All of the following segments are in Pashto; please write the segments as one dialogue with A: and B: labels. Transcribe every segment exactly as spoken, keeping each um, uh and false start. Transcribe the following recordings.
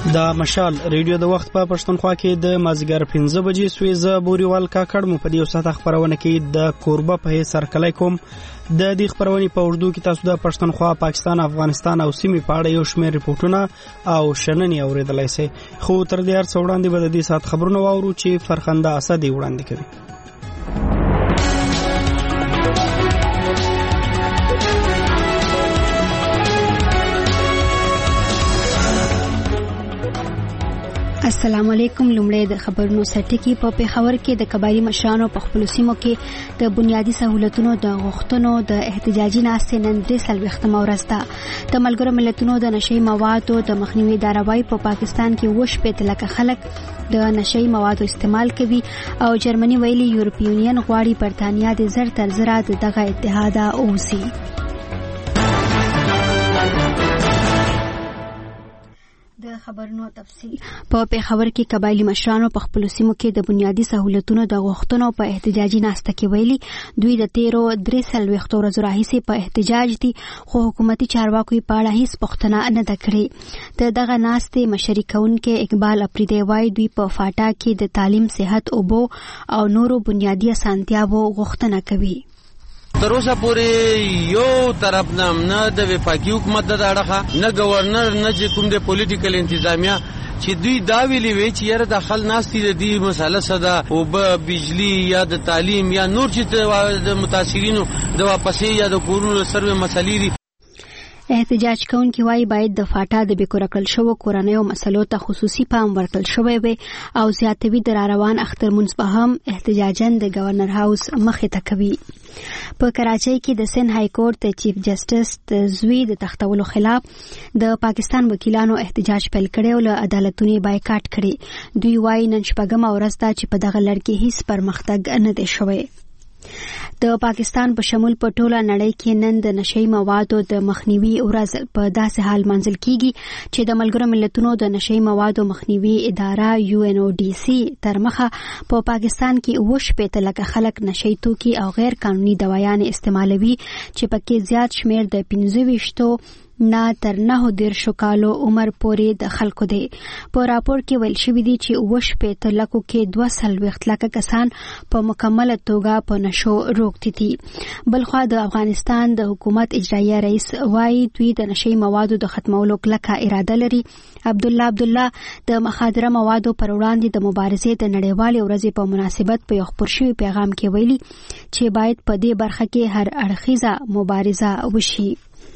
A: د مشال ریډیو د وخت په پښتونخوا کې د مازیګر پنځه بجې سویزه بوريوال کاکړ مو په دې وسه خبرونه کې د کوربه په سر کلای کوم د دې خبرونې په اردو کې تاسو د پښتونخوا پاکستان افغانستان او سیمې په اړه یو شمېر ریپورتونه او شننې اوریدلای شئ خو تر دې هر څه وړاندې به د دې سات خبرونه واورو چې فرخنده اسد وړاندې کوي.
B: السلام علیکم. لومړی د خبرونو سرټکی په پیښور کې د قبایلی مشرانو په خپل سیمو کې د بنیادی سہولتونو د غوښتنو د احتجاجي ناستې نن درې څلوېښتمه ورځ ده. د ملګرو ملتونو د نشئی موادو د مخنیوي ادارې په پاکستان کې وش پېته لکه خلک د نشئی موادو استعمال کوي او جرمني ویلي یورپی یونین غواړي برتانیا د زر تر زره دغه اتحاد اوسي. د خبرونو تفصیل په پیښور کې قبایلی مشرانو په خپل سیمو کې د بنیادی سہولتونو د غوښتنو په احتجاجي ناسته کې ویلي دوی د تیرو درې څلوېښتو ورځو راهیسې په احتجاج دي خو حکومتي چارواکو په اړه هیڅ پوښتنه نه ده کړې. د دغه ناستې مشري کوونکي اقبال اپریدی وایي دوی په فاټا کې د تعلیم صحت اوبو او نورو بنیادی اسانتیاو غوښتنه کوي.
C: تر اوسه پورې یو طرف نه نه د وفاقي حکومت د اړخه نه گورنر نه چې کوم د پولیټیکل انتظامیه چې دوی دا ویلي وي چې یاره د خل ناستي د دې مسله صدا او به بجلی یا د تعلیم یا نور چې د متاثرینو د واپسې یا د کورونو سروې مسلې دي.
B: احتجاج کوونکي وایي باید د فاټا د بیکور کړل شو کورنیو مسلو ته خصوصي پام ورکړل شوی وي او زیاتوي د روان اخترمنځ په هم احتجاجن د گورنر هاوس مخې ته کوي. په کراچۍ کې د سند های کورټ د چیف جسټس د زوی د تختولو خلاف د پاکستان وکیلانو احتجاج پیل کړی او له عدالتونو بایکاټ کړي. دوی وایي نن شپږمه ورځ ده چې په دغه لړ کې هیڅ پرمختګ نه دی شوی. د پاکستان په شمول په ټوله نړۍ کې نن د نشئی موادو د مخنیوي ورځ په داسې حال منځل کیږي چې د ملګرو ملتونو د نشئی موادو مخنیوي اداره یو ان او ډي سي تر مخه په پاکستان کې وش پېته لکه خلک نشئی توکي او غیر قانوني دوايان استعمالوي چې پکې زیات شمیر د پنځه ویشتو نه تر نه دیرشو کالو عمر پورې د خلکو دی. په راپور کې ویل شوی دی چې وش پېته لکو کې دوه څلوېښت لکه کسان په مکمله توګه په نشو روغتي دي. بلخوا د افغانستان د حکومت اجرایي رئیس وایي دوی د نشئی موادو د ختمولو کلکه اراده لري. عبدالله عبدالله د مخادره موادو پر وړاندې د مبارزې د نړیوالې ورځې په مناسبت په یو خپور شوي پیغام کې ویلي چې باید په دې برخه کې هر اړخیزه مبارزه وشي.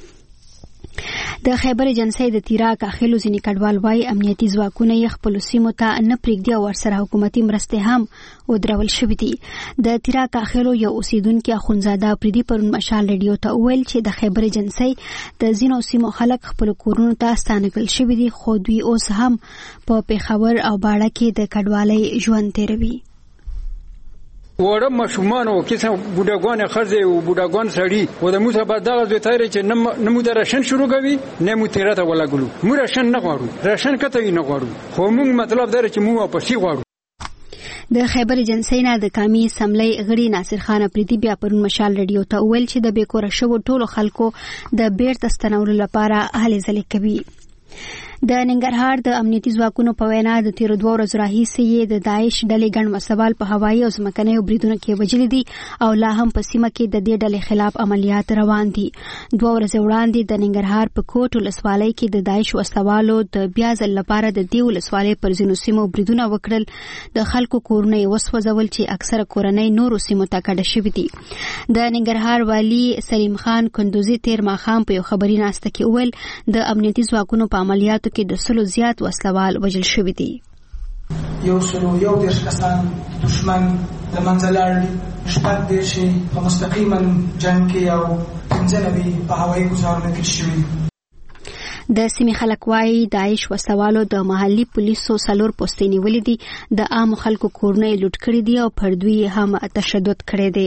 B: د خیبر جنسي د تیرا کاخلو ځینې کډوال وایي امنیتي ځواکونه یې خپل سیمو ته نه پرېږدي او ورسره حکومتي مرستې هم ودرول شوې دي. د تیرا کاخلو یو اوسیدونکي اخوندزاده اپریدي پرون مشال ریډیو ته وویل چې د خیبر جنسي د ځینو سیمو خلک خپل کورونو ته ستانه کړل شوي دي خو دوی اوس هم په پیښور او باړه کې د کډوالۍ ژوند تیروي.
D: وړه ماشومان او کیسه بوډاګان خرځي او بوډاګان سړي او د موسی په دغه ځای تیر چې نمو د راشن شروع کوي نه مو تیراته ولا ګلو مو راشن نه غواړو راشن کته نه غواړو خو موږ مطلب دا چې مو واپس غواړو.
B: د خیبر جنسي نه د قومي اسمبلی غړي ناصر خان اپریدي بیا پرون مشال ریډیو ته ویل چې د بیکور شو ټولو خلکو د بیرته ستنولو لپاره هلې ځلې کوي. د ننګرهار د امنیتي ځواکونو په وینا د تیرو دوه ورځو راهیسې د داعش ډلې ګڼ مسوال په هوایي او ځمکنیو بریدونو کې وژلي دي او لا هم په سیمه کې د دې ډلې خلاف عملیات روان دي. دوه ورځې وړاندې د ننګرهار په کوټ ولسوالۍ کې د داعش وسوالو د بیا ځل لپاره د دې ولسوالۍ پر ځینو سیمو بریدونه وکړل. د خلکو کورونه یې وسوځول چې اکثره کورنۍ نورو سیمو ته کډه شوي دي. د ننګرهار والي سلیم خان کندوزي تیر ماښام په یو خبري ناسته کې وویل د امنیتي ځواکونو په عملیاتو کې د سلو زیات وسلوال وژل شوي دي.
E: یو سلو یو دېرش کسان دشمن له منځه لاړل، شپږ دېرش په مستقیما جنګ کې او پنځه نوي په هوایي ګزارونو کې شوي.
B: د سیمې خلک وایي داعش وسوالو د محلي پولیسو څلور پوستې نیولې دي، د عامو خلکو کورونه یې لوټ کړي دي او پر دوی هم تشدد کړی دی.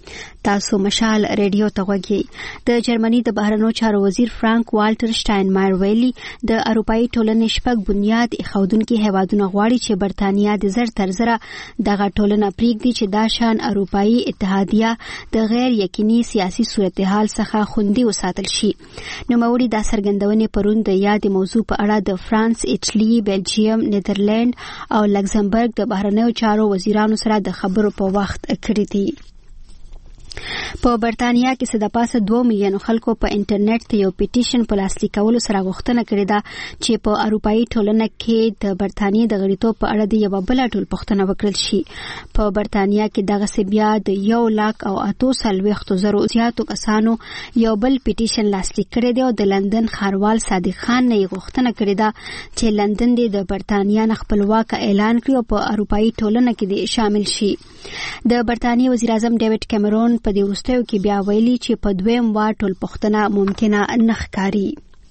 B: تاسو مشال ریډیو ته غوږی د جرمني د بهرنیو چارو وزیر فرانک والټر شټاینمایر ویلي د اروپאי ټولنې شپږ بنیاد ایښودونکي هیوادونه غواړي چې برتانیا د زر تر زره دغه ټولنه پریږدي چې دا شان اروپאי اتحادیه د غیر یقیني سیاسي صورتحال څخه خوندي وساتل شي. نوموړي دا څرګندونې پرون د یادې موضوع په اړه د فرانس، ایټالي، بلجیم، نیدرلند او لکزمبرګ د بهرنیو چارو وزیرانو سره د خبرو په وخت کړي دي. په برتانیا کې څه د پاسه دوه میلیونو خلکو په انټرنیټ ته یو پیټیشن په لاسلیک کولو سره غوښتنه کړې ده چې په اروپאי ټولنه کې د برتانیې د غړیتوب په اړه د یو بل ټولپوښتنه وکړل شي. په برتانیا کې دغه بیا د یو لاک او اتو څلوېښتو زرو زیاتو کسانو یو بل پیټیشن لاسلیک کړی دی او د لندن ښاروال صادق خان نه غوښتنه کړې ده چې لندن د برتانیا نه خپلواک اعلان کړي او په اروپאי ټولنه کې شامل شي. د برتانیې وزیر اعظم ډیوډ کیمرون په دې وروستیو کې بیا ویلي چې په دویم وار ټولپوښتنه ممکنه نه ښکاري.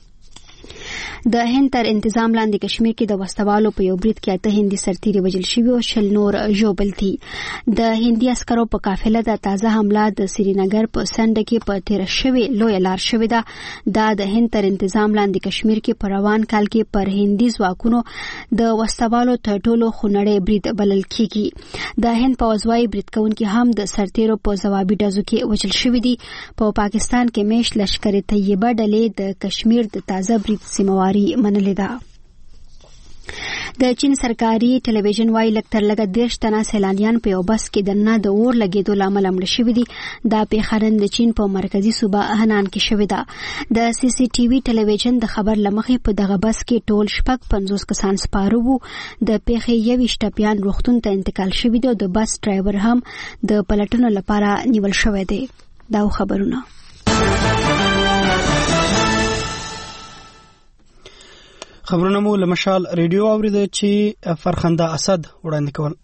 B: د هند تر انتظام لاندې کشمیر کې د وسوالو په یو برید کې اته هندي سرتیري وژل شوي او شل نور ژوبل دي. د هندي عسکرو په قافله د تازه حمله د سرینګر په سنډه کې په تیر شوي لوی لار شوې ده. دا د هند تر انتظام لاندې کشمیر کې په روان کال کې پر هندي ځواکونو د وسوالو تر ټولو خونړی برید بلل کیږي. د هند پوځوي برید کوونکي هم د سرتیرو په ځوابي ډزو کې وژل شوي دي. په پاکستان کې میش لشکر طیبه ډلې د کشمیر د تازه برید سیمواري منلې ده. د چین سرکاري ټلویزیون وايي لږ تر لږه دېرش تنه سیلانیان په یو بس کې دننه د اور لګېدو له امله مړه شوي دي. دا پیښه نن د چین په مرکزي صوبه هنان کې شوې ده. د سی سی ټي وي ټلویزیون د خبر له مخې په دغه بس کې ټول شپږ پنځوس کسان سپاره وو. د پیښې یوویشت ټپیان روغتون ته انتقال شوي دي او د بس ډرایور هم د پلټنو لپاره نیول شوی دی. دا خبرونه
A: خبرونه مو له مشال ریډیو اوریدل چې فرخنده اسد وړاندې کول.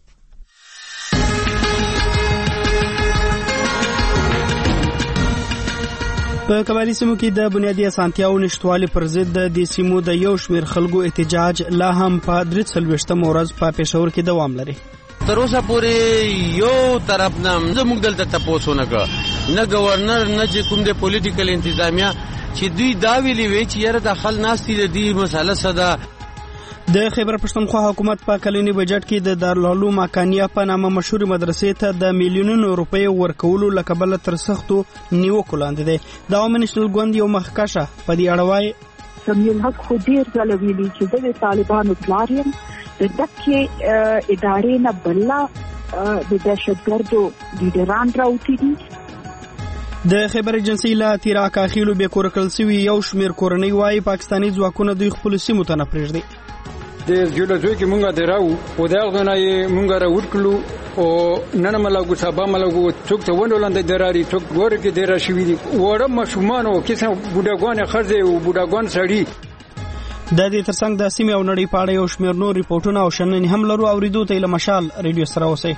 A: په قبایلی سیمو کې د بنیادي اسانتیاو نشټوالي پر ضد د سیمو د یو شمېر خلکو احتجاج لا هم په درې څلوېښتم ورځ په پېښور کې دوام لري.
C: تر اوسه پورې یو طرف نه زموږ دلته تپوس ونه کړ، نه گورنر نه چې کوم د پولیټیکل انتظامیه چې دوی دا ویلي وي چې یاره د خل ناستي د دې مسله صدا.
A: د خیبر پښتونخوا حکومت په کلنی بجټ کې د دارالعلوم مکانیه په نامه مشهور مدرسې ته د میلیونونو روپۍ ورکولو لکبل تر سختو نیوکو لاندې دی. د عوام نېشنل ګوند یو مخکشه په دې اړه وایي
F: سمیل حق خو ډیر ځله ویلي چې د طالبانو پلار یم د دغه ادارې نه بله د دهشتګردو لیډران راوتي دي.
A: د خیبر ایجنسی لا تیرا کاخیلو به کور کړل سوي یو شمیر کورنۍ وايي پاکستانی ځواکونه دوی خپل سیمو ته نه پرېږدي.
D: د جولزوی کې مونږه دراو او دا غوښنه یې مونږه راوړکلو او نن ملګو سبا ملګو څوک ته ونولند دراري څوک ګور کې درا شوی دي وړه مشومان او کیسه بوډاګان خرځي او بوډاګان سړي.
A: د دې ترڅنګ د سیمې او نړۍ په اړه یو شمیر نور ریپورتونه او شننې هم لرو. اوریدو ته له مشال ریډیو سره اوسئ.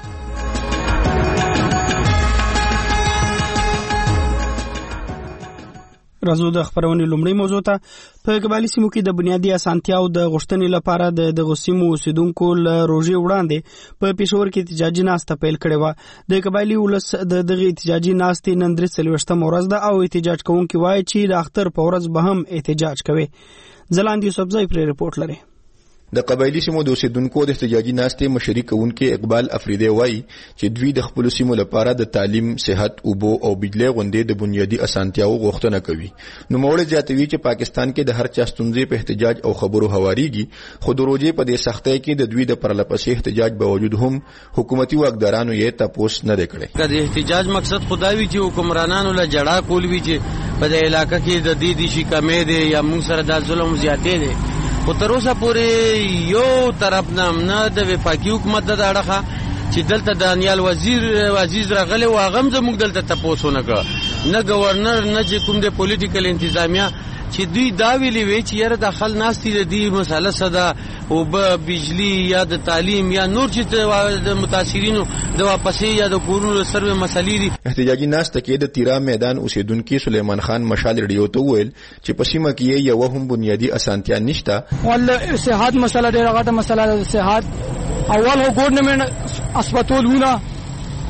A: راځو د خبرونې لومړی موضوع ته. په قبایلی سیمو کې د بنیادي اسانتیاو د غوښتنې لپاره د دغو سیمو اوسیدونکو له روژې وړاندې په پېښور کې احتجاجي ناسته پیل کړې وه. د قبایلي ولس د دغې احتجاجي ناستې نن درې څلوېښتمه ورځ ده او احتجاج کوونکي وایي چې د اختر په ورځ به هم احتجاج کوي. ځلاند یوسفزی پرې رپورټ لري.
G: د قبایلی سیمو د اوسیدونکو د احتجاجي ناستې مشري کوونکي اقبال افریدی وایي چې دوی د خپل سیمو لپاره د تعلیم، صحت، اوبو او بجلی غونډې د بنیادي اسانتیاو غوښتنه کوي. نو موړ زیاتوي چې پاکستان کې د هر چا ستونزې په احتجاج او خبرو هواریږي، خو د روزې په دې سختۍ کې د دوی د پرلپسې احتجاج باوجود هم حکومتي واکدارانو یې تپوس نه دی کړی.
C: د احتجاج مقصد خدای وی چې حکمرانانو له جړه کول وی چې په دې علاقې کې د دې دي شي کمې دي یا موږ سره د ظلم زیاتې دي. خو تر اوسه پورې یو طرف نه نه د وفاقي حکومت د اړخه چې دلته دانیال وزیر عزیز راغلی و هغه هم زموږ دلته تپوس ونه کړ، نه گورنر نه چې کوم د پولیټیکل انتظامیه چې دوی دا ویلي وي چې یاره د خل ناستي د دې مسله صدا اوبه، بجلی یا د تعلیم یا نور چې د متاثرینو د واپسې یا د کورونو سروې مسلې دي.
G: احتجاجي ناسته کې د تیرا میدان اوسیدونکي سلیمان خان مشال ریډیو ته وویل چې په سیمه کې یو هم بنیادي اسانتیا نشته.
H: ول صحت مسله ډېره غټه مسله ده. صحت اول هو ګورنمنت اسپیټالونه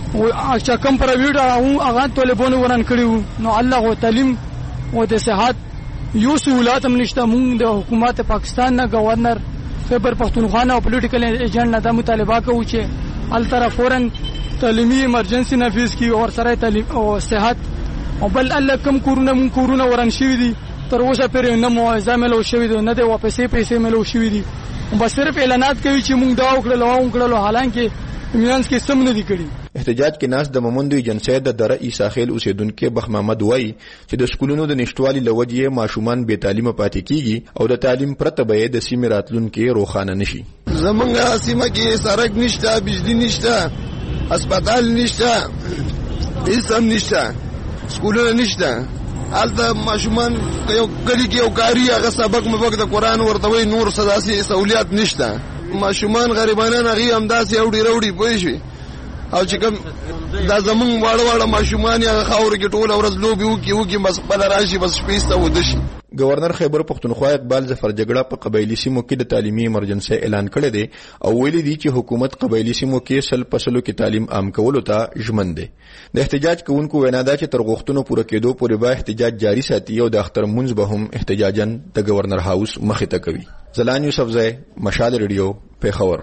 H: او چې کم پرایویټ او هغه طالبانو وران کړیو نو الله او تعلیم او د صحت یو سہولت هم نشته. مونږ د حکومت پاکستان نه گورنر خیبر پختونخوا او پولیټیکل ایجنټ نه د مطالبه کوي چې ال طرف فورن تعلیمي ایمرجنسي نافذ کی او سره تعلیم او صحت او بل الله کم کورونه مونږ کورونه وران شوی دي تر اوسه پرې نه موعظه ملو شوی دي نه د واپسې پیسې ملو شوی دي بس صرف اعلانات کوي چې مونږ دا وکړل او وکړل حالانکه میانس کې سم نه دي کړی.
G: احتجاج کې ناس د ممندوی جنسي د دره عیساخیل اوسیدونکو بخ محمد وای چې د سکولونو د نشټوالي لوجې ماشومان بے تعلیمه پاتې کیږي او د تعلیم پرته به د سیمه راتلونکو روخانه نشي.
I: زمونږه سیمه کې سړک نشته، بجلی نشته، هسپتال نشته، هیڅ هم نشته، سکولونه نشته. البته ماشومان یو کلی کې یو کاری هغه سبق مبق د قران ورته وای نور سداسي سہولیت نشته. ماشومان غریبانان هغه هم داسې اوډي وروړي پوي شي او چې کوم دا زمون واړه واړه ماشومان یا خاور کې ټول ورځ لوبي وکي وکي بس بل راشي بس پیسته ودشي.
G: گورنر خیبر پختونخوا اقبال ظفر جګړه په قبایلی سیمو کې د تعلیمي ایمرجنسي اعلان کړی دی او ویلي دی چې حکومت قبایلی سیمو کې سل پسلو کې تعلیم عام کولو ته ژمن دی. د احتجاج کوونکو وینا ده چې تر غوښتنو پوره کېدو پورې به احتجاج جاری ساتي او د اختر منځ به هم احتجاجاً د گورنر هاوس مخې ته کوي. زلان یوسفزی، مشال ریډیو، پیښور.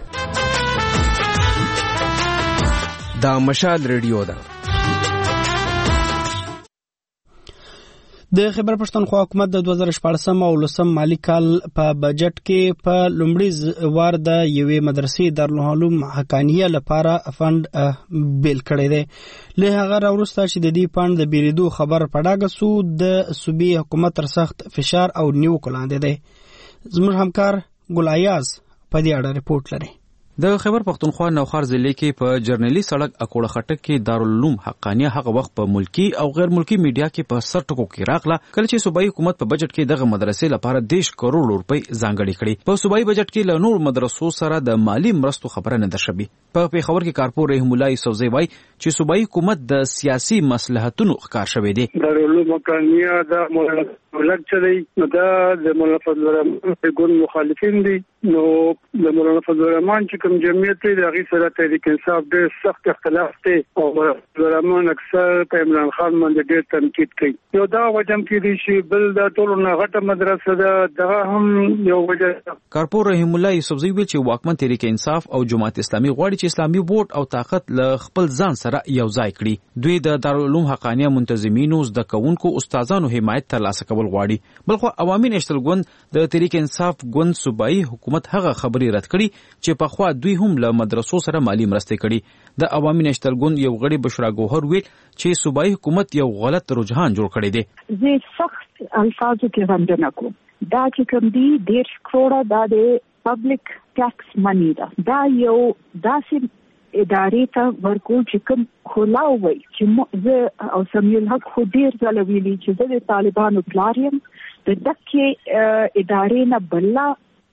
J: دا مشال ریډیو ده.
A: د خیبر پښتونخوا حکومت د دوه زره شپږ او لسم مالی کال په بجټ کې په لومړي وار د یوې مدرسې دارالعلوم حقانیه لپاره فند بیل کړی دی. له هغه راوروسته چې د دې فند د بیریدو خبر په ډاګه سو د صوبې حکومت تر سخت فشار او نیوکو لاندې دی. زموږ همکار ګل ایاز په دې اړه رپورټ لري.
K: د خیبر پختونخوا نوخار ضلع کې په جرنلي سړک اکوړه خټک کې دارالعلوم حقانیه هغه وخت په ملکی او غیر ملکی میډیا کې په سر ټکو کې راغله کله چې صوبایي حکومت په بجټ کې دغه مدرسې لپاره دیش کروڑ روپۍ ځانګړي کړي. په صوبایي بجټ کې له نور مدرسو سره د مالی مرستو خبره نه ده شوې. په پیښور کې کارپور رحیم الله یوسفزی وایي چې صوبایي حکومت د سیاسي مصلحتونو ښکار شوی دی.
L: دارالعلوم حقانیه د مولانا چلی نو دا د مولانا فضل الرحمن په ګون مخالفین دي. نو د مولانا فضل الرحمن چې کوم جمعیت دی هغه سره تحریک انصاف ډېر سخت اختلاف دی او فضل الرحمن اکثر په عمران خان باندې ډېر تنقید کوي. یو دا وجم کې دي چې بل د ټولو نه غټه مدرسه ده دغه هم یو وجه.
K: کارپور رحیم الله یوسفزی ویل چې واکمن تحریک انصاف او جماعت اسلامي غواړي چې اسلامي بورډ او طاقت له خپل ځان سره یو ځای کړي. دوی د دارالعلوم حقانیه منتظمینو زده کوونکو استادانو حمایت ترلاسه کول غواړي. بلخو عوامي نشتل ګوند د تحریک انصاف ګوند صوبایي حکومت هغه خبري رد کړي چې په خوا دوی هم له مدرسو سره مالی مرستې کړي. د عوامي نشتل ګوند یو غړي بشرا ګوهر ویل چې صوبایي حکومت یو غلط رجحان جوړ کړی دی.
F: زه سخت الفاظو کې غندنه کوم. دا چې کوم دی ډېر کروڑه دا د پبلک ټیکس منی ده. دا یو داسې ادارې ته ورکول چې کوم خلاو وي چې زه او سمیع الحق خو ډېر ځله ویلي چې زه د طالبانو پلار یم. د دغې ادارې نه بله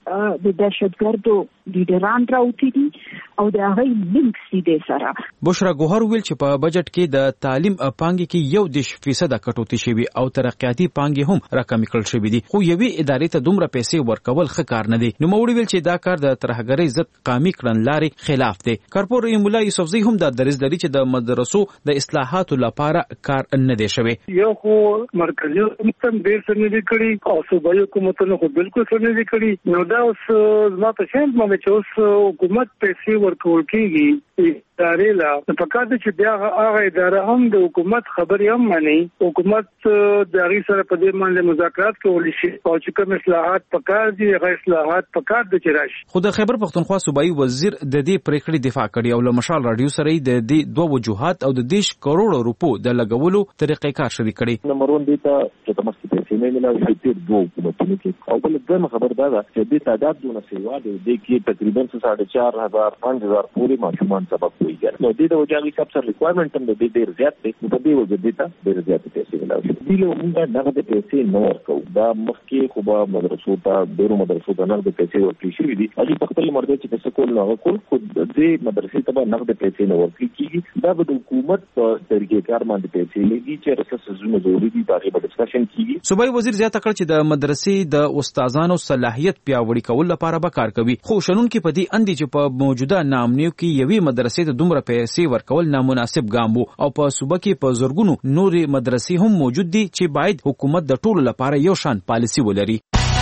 F: د دهشتګردو لیډران راوتی دي او د هغه لینکس دي سره.
K: بشرا ګوهر ویل چې په بجټ کې د تعلیم پانګې کې یو دیش فیصد کټوتی شوی او ترقیاتي پانګې هم راکمې کړل شوې دي خو یوې ادارې ته دومره پیسې ورکول ښه کار نه دی. نو موړي ویل چې دا کار د ترهګرۍ ضد قامي کړنلارې خلاف دی. کارپور رحیم الله یوسفزی هم د دریځ لري چې د مدرسو د اصلاحاتو لپاره کار نه دی شوی.
L: یو خو مرکزي حکومت هم ډېر څه نه دی کړی او صوبایي حکومتونو خو بالکل څه نه دی کړی. نو دا اوس زما په شان باندې چې اوس حکومت پیسې ورکول کېږي ادارې لا په کار دي چې بیا هغه اداره هم د حکومت خبرې هم مانی. حکومت د هغې سره په دې باندې مذاکرات کولی شي او چې کوم اصلاحات په کار دي هغه اصلاحات په کار دي چې راشي.
K: خو د خیبر پختونخوا صوبایي وزیر د دې پریکړې دفاع کړې او له مشال رادیو سره د دې دوه وجوهات او د دیش کروڑو روپو د لګولو طریقې کار شریک کړي.
M: نمبر ون دی ته چې تاسو پیسې نه ملایي چې دوه حکومتونو کې او بل دغه خبر دا ده چې د تعداد دونه سیوا دی د کې تقریبا ساڑھے چار ہزار پانچ ہزار پورې ماشومان سبق کوي ګر نو د دې وجاوي سب سره ریکوایرمنټ هم د دې ډیر زیات دی په دې وجه دي ته ډیر زیات پیسې ملایي. د له موږ دغه د پیسې نو ورکو دا مخکې خو به مدرسو ته ډیرو مدرسو ته نغد پیسې ورکړي شوې دي. اجي په خپل مرده چې څه کول نه کول خو د مدرسې ته نغد پیسې نه ورکړي کیږي. دا د حکومت په طریقې کار باندې پیسې لګي چې رسس زونه ضروري دي دا به ډسکشن کیږي.
K: صوبایي وزیر زیاته کړ چې د مدرسې د استادانو صلاحیت پیاوړي کول لپاره به کار کوي. خو شنن کې په دې اندي چې په موجوده نامنیو کې یوې مدرسې ته ته دومره پیسې ورکول نامناسب ګام وو او په صوبه کې په زورګونو نورې مدرسې هم موجود دي چې باید حکومت د ټولو لپاره یو شان پالیسي ولري.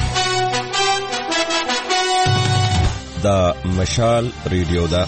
N: دا مشال ریډیو ده.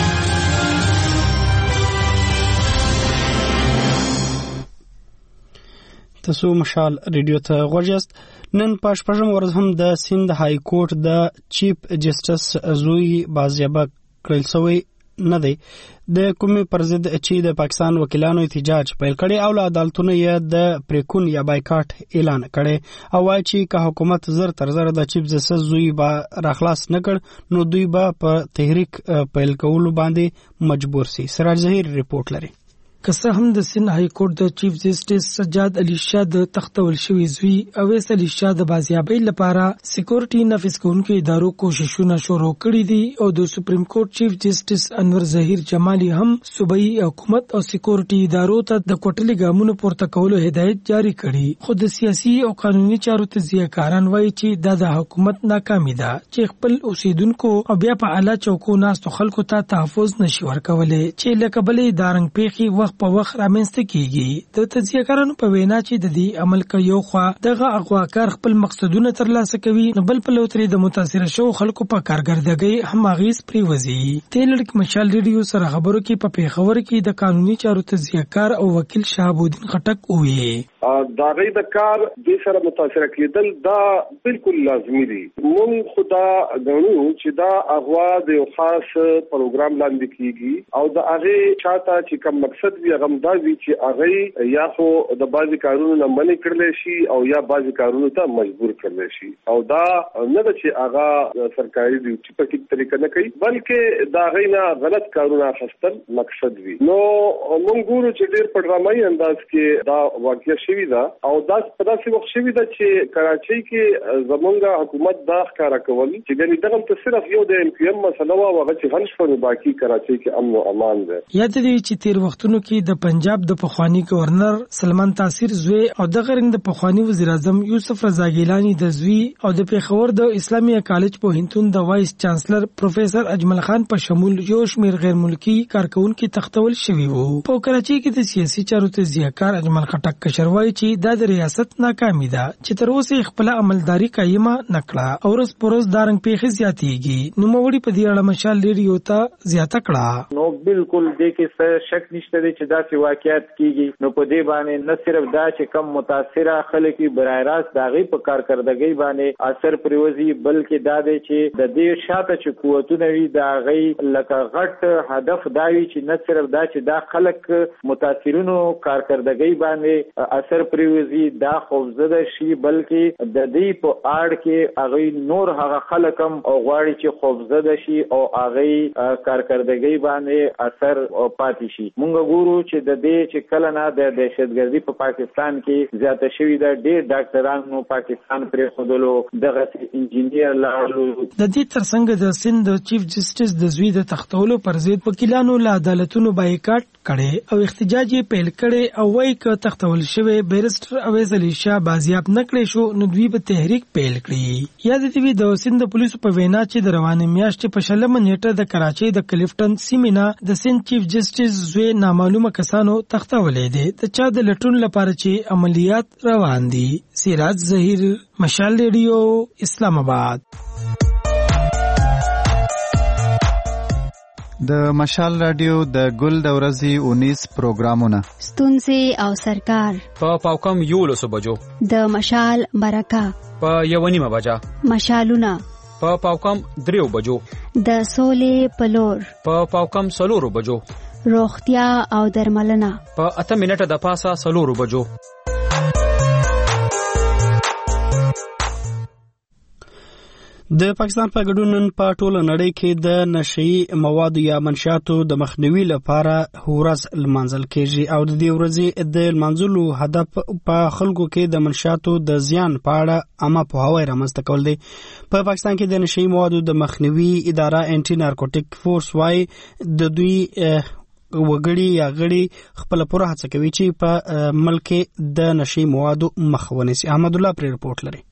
A: تاسو مشال ریډیو ته غوږ یاست. نن په شپږم ورځ هم د سند های کورټ د چیف جسټس زوی بازیابه کړل شوی نه دی. د کومې پر ضد چې د پاکستان وکیلانو احتجاج پیل کړي او له عدالتونو یې د پریکون یا بایکاټ اعلان کړي او وایي چې که حکومت زر تر زر د چیف جسټس زوی به راخلاص نه کړ نو دوی به په تحریک پیل کولو باندې مجبور سي. سراج ظهیر ریپورت لري.
O: که څه هم د سند های کورټ د چیف جسټس سجاد علي شاه د تختول شوی زوی اویس علي شاه د بازیابۍ لپاره سکیورټي نافذ کوونکو ادارو کوششونه شروع کړي دي او د سپریم کورټ چیف جسټس انور ظهیر جمالي هم صوبایي حکومت او سکیورټي ادارو ته د کوټلي ګامونو پورته کولو هدایت جاری کړي. خو د سیاسي او قانوني چارو تجزیه‌کاران وایي چې دا د حکومت ناکامي ده چې خپل اوسیدونکو او بیا په اعلی چوکو ناستو خلکو ته تحفظ نشي ورکولای چې لکه بلې دارنګ پیخي وخت په وخت رامنځته کیږي. د تجزیه‌کارانو په وینا چې د دې عمل کوي خو دغه اغواکار خپل مقصدونه ترلاسه کوي نو بل په لوتري د متاثر شو خلکو په کارګردګۍ هم اغیز پریوزي. تیلړک مشال ریډیو سره خبرو کې په پیښور کې د قانوني چارو تجزیه‌کار او وکیل شهاب الدین خټک وویل
P: دا غي د کار د سره متاثر کېدل دا بالکل لازمي دي. مونږ خدا غنو چې دا اغوا د یو خاص پروګرام لاندې کیږي او د هغه چاته چې کوم مقصد وي هغه دا وی چې هغه یا خو د بازي کارونو نه منې کړل شي او یا بازي کارونو ته مجبور کړل شي او دا نه د چې هغه سرکاري ډیوټي په ټیک طریقه نه کوي بلکې دا غینا غلط کارونه خستل مقصد وي. نو مونږ ګورو چې ډېر په ډرامایي انداز کې دا واقعي شوی دا او دا په داسې وخت شوی دا چې کراچۍ کې زمونږ حکومت دا ښکارا کول چې ګنې دغه ته صرف یو د ام پی ام مسله وا هغه چې هل شو باقي کراچۍ کې امن او امان ده.
O: یاد دی چې تیر وختونو کې د پنجاب د پخوانی گورنر سلمان تاثیر زوی او د غرنګ د پخوانی وزیر اعظم یوسف رضا ګیلانی د زوی او د پیښور د اسلامي کالج په هنتون د وایس چانسلر پروفیسور اجمل خان په شمول یو شمیر غیر ملکی کارکونکو تختول شوی وو. په کراچۍ کې د سیاسي چارو تجزیه‌کار اجمل خټک کشروای چې د ریاست ناکامي ده چې تر اوسه خپل عملداري قایمه نکړه او رس پرس دارنګ پیښې زیاتېږي. نو موړي په دې اړه مشال ریډیو ته زیاته کړه.
Q: نو بالکل دې کې څه شک نشته چې دا څه واقعیت کیږي. نو په دې باندې نه صرف دا چې کم متاثره خلک برای راست داغي په کارکردګۍ باندې اثر پریوزي بلکې دا دی چې د دې شاته چې قوتونه وي دا غي لکه غټ هدف دا وي چې نه صرف دا چې دا خلک متاثرونو کارکردګۍ باندې اثر پریوزي دا خوفزده شي بلکې د دې په اړه کې هغه نور هغه خلک هم غواړي چې خوفزده شي او هغه کارکردګۍ باندې اثر پاتې شي. مونږ ګورو چې د دې چې کله نه د دهشتګردي په پاکستان کې زیاته شوې ده ډېر ډاکټرانو پاکستان پرې خودلو دغه انجینیر لاړو.
O: د دې ترڅنګ د سند چیف جسټس د زوی د تختولو پر ضد وکیلانو له عدالتونو بایکاټ کړي او احتجاج یې پیل کړي او وايي ک تختول شوی بیرسټر اویس علي شاه بازیاب نکړي شو نو دوی به تحریک پیل کړي. یاد دی د سند پولیسو په وینا چې د روانې میاشتې په شلمه نیټه د کراچۍ د کلیفټن سیمینا د سند چیف جسټس زوی نامعلومه کسانو تختولې دي د چا د لټون لپاره چې عملیات روان دي. سراج ظهیر مشال ریډیو اسلام آباد.
R: د مشال رادیو د ګل د ورځې اونیس پروګرامونه
B: ستونزې او سرکار
K: په پاوکم یو لسو بجو
B: د مشال برکه
K: په یو نیمه بجا
B: مشالونه
K: په پاوکم دریو بجو
B: د سولې پلور
K: په پاوکم سلورو بجو
B: روغتیا او درملنه
K: په اته منټه د پاسه سلورو بجو.
A: د پاکستان په ګډون نن په ټوله نړۍ کې د نشئی موادو یا منشاتو د مخنیوي لپاره ورځ لمانځل کیږي او د دې ورځې د لمانځلو هدف په خلکو کې د منشاتو د زیان په اړه عامه پوهاوی رامنځته کول دی. په پاکستان کې د نشئی موادو د مخنیوي اداره انټي نارکوټیک فورس وايي د دوی وګړي یا غړي خپل پوره هڅه کوي چې په ملک د نشئی موادو مخ ونیسي. احمد الله پر رپورت لري.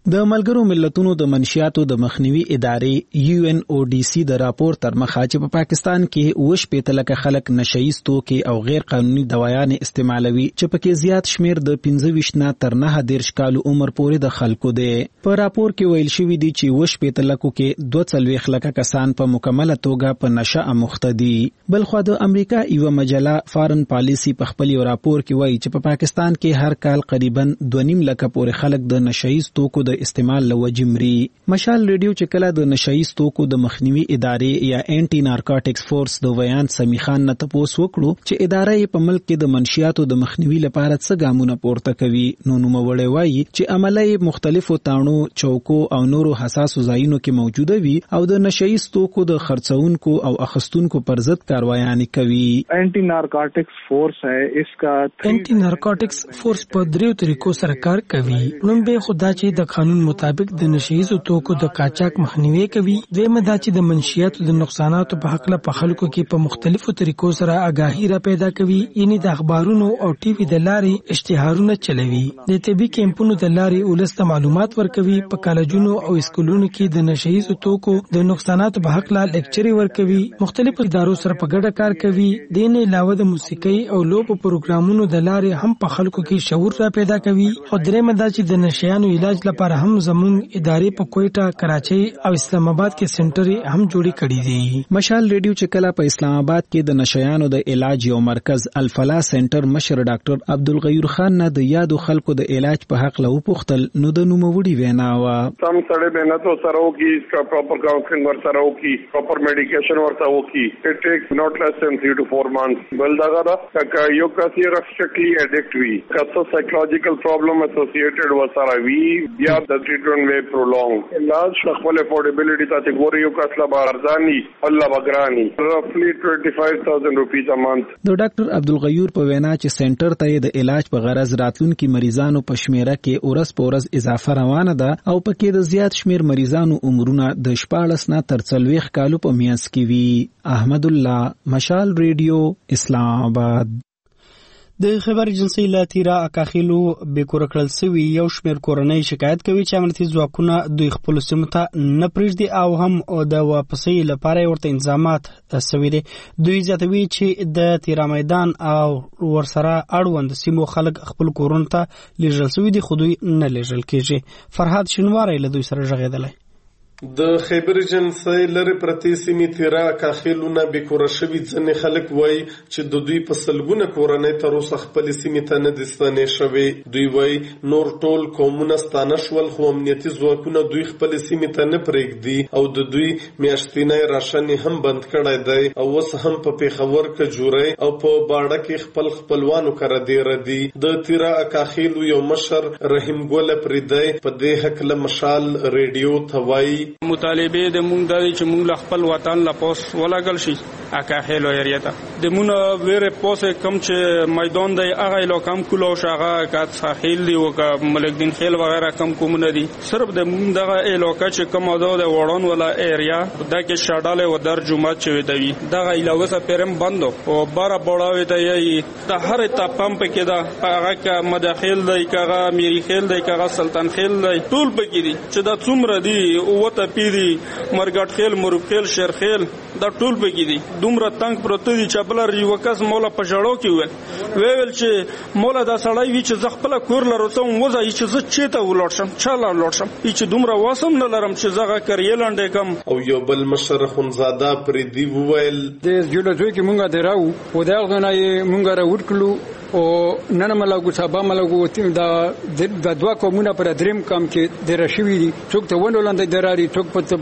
S: د ملګرو ملتونو د منشیاتو د مخنیوي ادارې یو ان او ډي سي د راپور تر مخه چې په پاکستان کې وش پېتلکه خلک نشئیز توکي او غیر قانوني دوايانې استعمالوي چې پکې زیات شمیر د پنځه ویشت نه تر نه دېرش کال عمر پورې د خلکو دی. په راپور کې ویل شوی دی چې وش پېتلکو کې دوه څلوېښت لکه کسان په مکمله توګه په نشه اموخته دي. بلخو د امریکا یو مجله فارن پالیسی په خپل یو راپور کې وایي چې په پاکستان کې هر کال قریبا دوه نیم لکه پورې خلک د نشئیز توکو د استعمال لوجې مري. مشال ریډیو چې کله د نشئیز توکو د مخنیوي ادارې یا انټي نارکوټکس فورس د ویان سمی خان نه تپوس وکړو چې ادارې په ملک کې د منشیاتو د مخنیوي لپاره څه ګامونه پورته کوي، نو نوموړی وایي چې عملي مختلفو تاڼو، چوکو او نورو حساسو ځایونو کې موجوده وي او د نشئیز توکو د خرڅونکو او اخستونکو پر ضد کاروایانې کوي.
T: انټي نارکوټکس فورس ہے، اس کا
O: انټي نارکوټکس فورس په دریو طریقو سره کار کوي. لومبه خدا چې د قانون مطابق د نشئیزو توکو د قاچاق مخنیوي کوي، دویمه دا چې د منشیاتو د نقصاناتو په حق له په خلکو کې په مختلفو طریقو سره آگاهی را پیدا کوي، یعنی د اخبارونو او ټي وي د لارې اشتهارونه چلوي، د طبي کیمپونو د لارې ولسته معلومات ورکوي، په کالجونو او اسکولونو کې د نشئیزو توکو د نقصاناتو په حق له لیکچري ورکوي، مختلفو ادارو سره په ګډه کار کوي. د نه علاوه د موسیقي او لوبو پروګرامونو د لارې هم په خلکو کې شعور را پیدا کوي. او درېمه دا چې د نشيانو علاج لپاره هم زموږ ادارې په کوټا، کراچۍ او اسلام آباد کې سنټر هم جوړی کړی دي.
S: مشال ریډیو چې کله په اسلام آباد کې د نشيانو د علاج یو مرکز الفلا سنټر مشر ډاکټر عبدالغیور خان نه د یادو خلکو د علاج په حق له وپوښتل، نو د نوموړي وینا وا
P: سم سړی مهنت سره وکي، اسکا پراپر کاونسلینګ ور سره وکي، پراپر میډیکیشن ور سره وکي. اټ ټیکس ناٹ لیس دین three to four months. بل دا دا کا یو کاسي رفشکلی اډیکټ وی کاسو سایکولوژیکل پرابلم اسوسییټډ و سره وی بیا د ټریټمنټ وی پرولونګ علاج خپل افورډیبিলিټی ته ګوري. یو کاسلا بارزانی الله بګرانی رفلی twenty-five thousand روپیز ا منث.
S: د ډاکټر عبدالغیور په وینا چې سنټر ته د علاج په غرض راتلونکي مریضانو په شمیره کې اورس په اورس اضافه روانه ده او پکې د زیات شمیر مریضانو عمرونه د شپاړس نه تر څلوېښت کالو په میانس کې وي. احمد الله، مشال ریډیو، اسلام آباد.
A: د خبر ایجنسی له تیرا اکاخیلو بیکور کړل سوي یو شمیر کورنۍ شکایت کوي چې امنیتي ځواکونه دوی خپل سیمو ته نه پرېږدي او هم د واپسۍ لپاره ورته انتظامات سوي دي. دوی زیاتوي چې د تیرا میدان او ورسره اړوند سیمو خلک خپل کورونو ته لیږل سوي دي، خو دوی نه لیږل کېږي. فرهاد شینواری له دوی سره غږېدلی.
U: د خیبر ایجنسی لرې پرتې سیمې تیرا کاخیلونه بېکوره شوي ځینې خلک وایي چې د دوی په سلګونه کورنۍ تر اوسه خپلې سیمې ته نه دي ستنې شوې. دوی وایي نور ټول قومونه ستانه شول، خو امنیتي ځواکونه دوی خپلې سیمې ته نه پرېږدي او د دوی میاشتنی راشن هم بند کړی دی او اوس هم په پېښور، کجورۍ او په باړه کې خپل خپلوانو کره ډېره دي. د تیرا کاخیلو یو مشر رحیم ګل پریدی په دې هکله مشال ریډیو ته وایي
V: مطالبه د مونږ د چې مونږ خپل وطن لا پوس ولاګل شي اکاخیلو ایریا ته د مونږ ویره پوسه کم چې میدان دی هغه لو کم کولو شغه کات ساحل دی او ملک دین خیل وغیرہ کم کومونه دي. صرف د مونږ دغه علاقې چې کوم اده د وړون ولا ایریا د کې شاډاله و در جمعه چې دی دغه علاوه سره پرم بندو او بار بوړاوي ته یی د هر تا پمپ کې دا هغه کا مداخل دی کغه میری خیل دی کغه سلطان خیل دی ټول بګی دي چې دا څومره دی او ته پیری مرګټ خیل مرغ خیل شیر خیل دا ټول بګی دي. دومره تنگ پروت دي چې بل یو کس مولا په جړو کې ویل ویل چې مولا دا سړی وی چې زغپل کور لرو ته وځه چې زه چیته ولړشم چاله ولړشم چې دومره واسم نه لرم چې زغه کریلانډ کم.
U: او یو بل مشر خونزاده پر دی ویل
D: د جولوزوی کې مونږه دراو او دا غنای مونږه را وټکلو او نن ملګو سبا ملګو دا د دوا کومونه پر دریم کم کې د رشوی دي څوک ته ونه لاندې دراري څوک په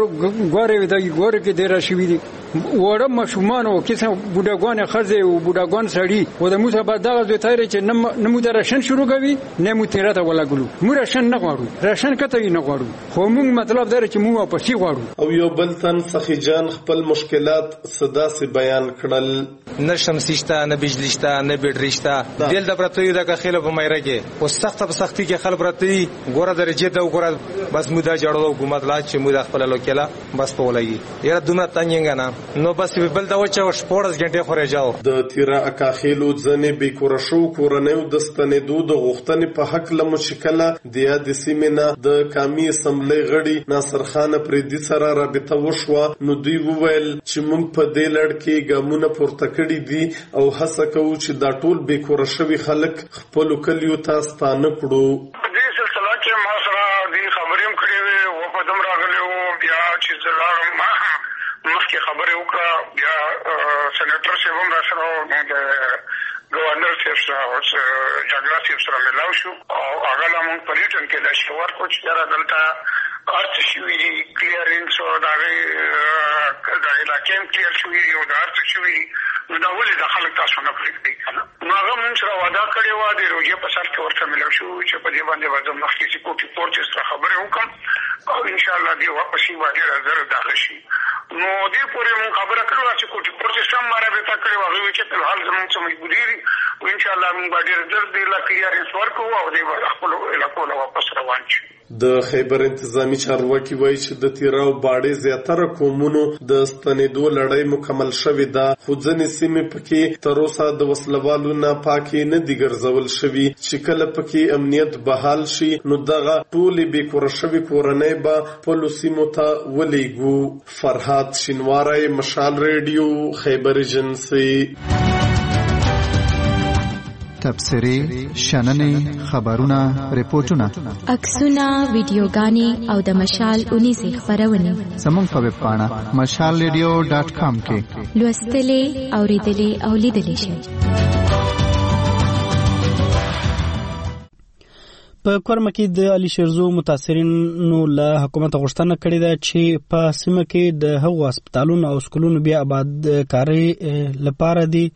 D: ګوره د ګوره کې د رشوی دي وړه مشومان او کیسه بوډاګان خرزه او بوډاګان سړی او د موسی په دغه ځای تیر چې نمو د راشن شروع کوي نه مو تیراته ولاګلو مو راشن نه غواړو راشن کته نه غواړو خو موږ مطلب دا چې موږ په سی غواړو.
U: او یو بل تن سخی جان خپل مشکلات صدا سي بیان کړل.
C: نه شمسي شته نه بجلی شته نه بیټري شته دل د پرتوی د خېلو په مېره کې او سخت په سختي کې خلک پرتوی ګوره درجه ته وګوره بس مودا جوړو حکومت لا چې مودا خپل لوکلا بس په ولګي یاره دومره تنګ نه نو بس بل دا وچه شپږ غنټه خوري جاو
U: د تیرا اکاخېلو ځنې به کورشو کورنیو د ستنېدو د غوښتنې په حق له مشکله د یاد سیمنا د قومي اسمبلی غړي ناصر خان پردي سره رابطه وشوه نو دوی وویل چې موږ په دې لړ کې ګامونه پورته کړي دي او هڅه کوو چې دا ټول به کورشوي خلک خپل کلیو ته ستانه کړو.
E: دې سلسله کې ما سره دې خبرې هم کړې وې او په دم راغلی وو بیا چې زلارم مخکې خبرې وکړه بیا سېنیټر صاحب هم راسره د گورنر صاحب سره او جګړه صاحب سره ملاو شو او هغه لا مونږ په ریټن کې دا شوار کو چې دا دلته ارت شوي دي کلیرنس او دا د علاقې هم کلیر شوي دي او د ارت شوي دي نو دا ولې د خلک تاسو نه پرېږدي که نه نو هغه مونږ سره وعده کړې وه د روژې په سر کې ورته ملاو شو چې په دې باندې به زه مخکې سکیورټي فورسز سره خبرې وکړم او انشاءالله دې واپسې به ډېره زر داخل شي نو دې پورې مونږ خبره کړې وه چې سکیورټي فورسز هم ما رابطه کړې وه هغوی چې فلحال زموږ څه مجبوري دي او انشاءالله مونږ به ډېر ژر دې له کلیرنس ورکړو او دې به خپلو علاقو له واپس روان شي.
U: د خیبر انتظامی چارواکي وایي چې د تیرا او باړې زیاتره قومونو د ستنېدو لړۍ مکمل شوې ده خو ځینې سیمې پکې تر اوسه د وسلوالو نه پاکې نه دي ګرځول شوي چې کله پکې امنیت بحال شي نو دغه ټولې بې کوره شوې کورنۍ به خپلو سیمو ته ولېږو. فرهاد شینواری، مشال ریډیو، خیبر ایجنسي.
R: تبصرې، شننې، خبرونه، ریپورتونه،
W: عکسونه، ویډیوګانې او د مشال اونیزې خپرونې
R: زموږ په ویب پاڼه مشال ریډیو ډاټ کام کې
W: لوستلې، اورېدلې او لیدلې شئ.
A: په کورمه کې د علي شیرزو متاثرینو له حکومت غوښتنه کړې ده چې په سیمه کې د هغو هسپتالونو او سکولونو بیا آبادکارۍ لپاره دي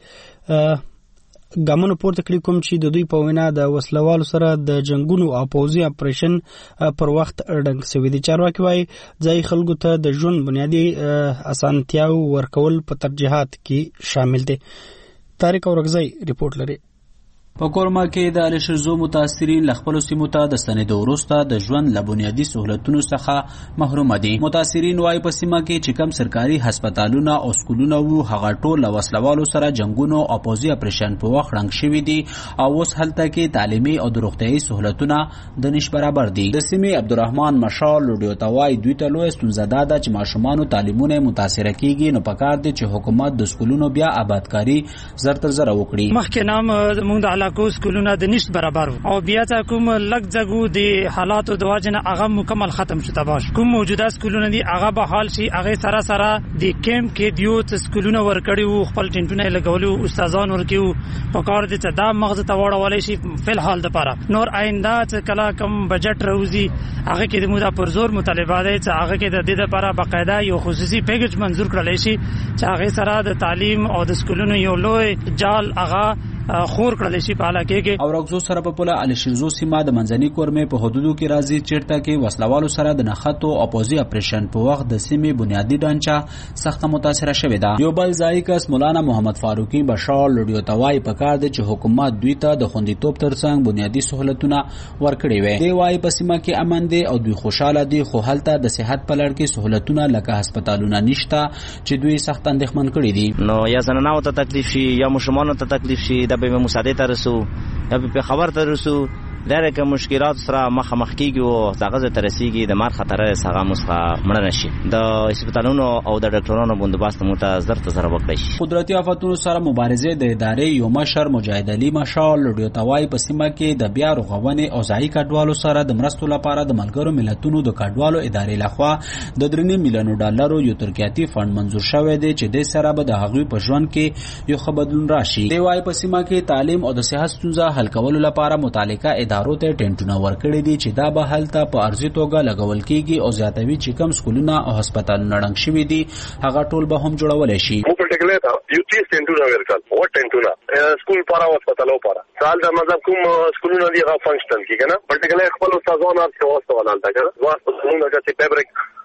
A: ګامونه پورته کړي کوم چې د دوی په وینا د وسلوالو سره د جنگونو او پوځي اپریشن پر وخت ډنګ شوی دي. چارواکي وایي ځای خلکو ته د ژوند بنیادي اسانتیاو ورکول په ترجیحات کې شامل دي. طارق اورغزی ریپورت لري.
X: په کورما کې د علي شیرزو متاثرین له خپلو سیمو ته د ستنېدو وروسته د ژوند له بنیادي سهولتونو څخه محروم دي. متاثرین وایي په سیمه کې چې کم سرکاري هسپتالونه او سکولونه وو هغه ټول له وسلوالو سره جنګونو او پوځي اپریشن په وخت ړنګ شوي دي او اوس هلته کې تعلیمي او د روغتیایي سهولتونه د نش برابر دي. د سیمې عبدالرحمن مشال لوډیو ته وایي دوی ته لویه ستونزه دا ده چې ماشومانو تعلیمونه متاثره کیږي نو پکار دي چې حکومت د سکولونو بیا آبادکاري زر تر زره وکړي.
Y: مخکې نام موږ د علاقو سکولونه د نشت برابر او بیا ته کوم لږ ځګو د حالاتو د واجنه هغه مکمل ختم شو تباش کوم موجوده سکولونه دي هغه به حال شي هغه سره سره د کیمپ کې دیو ته سکولونه ورکړي وو خپل ټینټونه لګولو استادان ورکیو په کار دي ته دا مغز ته وړولې شي په حال د پاره نور آینده چې کلا کم بجټ روزي هغه کې د مودا پر زور مطالبه ده چې هغه کې د دې لپاره باقاعده یو خصوصي پیکج منزور کړل شي چې هغه سره د تعلیم او د سکولونو یو لوی جال هغه خور کړل شي په علاقه کې.
X: او رغزو سره په پوله علي شیرزو سیمه د منځني کورمې په حدودو کې راځي چیرته کې وسلوالو سره د نخښتو او پوځي اپریشن په وخت د سیمې بنیادی ډانچه سخت متاثره شوې ده. یو بل ځای کس مولانا محمد فاروقي بشار لوډیو توای په کار دي چې حکومت دوی ته د خوندیتوب ترڅنګ بنیادی سہولتونه ورکړي وي. دی وايي په سیمه کې امن دي او دوی خوشاله دي خو هلته د صحت په لړ کې سہولتونه لکه هسپتالونه نشته چې دوی سخت اندېښمن کړي دي.
Z: نو یا زنانو ته تکلیف شي یا مشمانو ته تکلیف شي د به مساعده ته رسو یا په خبر ته رسو دغه کوم مشکلات سره مخ مخ کیږي او ځاګه ته رسیږي د مار خطر سره مسخه مړ نشي د هسپتالونو او د ډاکټرانو بندوبست مو ته زر ته زر وکړي.
X: قدرتي آفاتونو سره مبارزه د ادارې یو مشر مجاهد علي مشال لوډیو توای په سیمه کې د بیا رغونې او ځای کډوالو سره د مرستو لپاره د ملګرو ملتونو د کډوالو ادارې لخوا د درې میلیون ډالرو یو ترکیاتي فند منزور شوی دی چې د سره به د هغوی په ژوند کې یو خبردون راشي. دی وايي په سیمه کې تعلیم او د صحت ستونزه حل کولو لپاره متعلقه ادارو ته ټینټونه ورکړي دي چې دا به هلته په ارزي توګه لګول کیږي او زیاتوي چې کم سکولونه او هسپتالونه ړنګ شوي دي هغه ټول به هم جوړول شي.
P: مو پرټیکولر یو تیس ټینټونه ورکړل او ټینټونه سکول لپاره او هسپتالو لپاره سال د مذهب کوم سکولونه دی هغه فنکشنل کیږي نه پرټیکولر خپل استادانو او واسطه ولالته کنه واسطه موږ چې فیبریک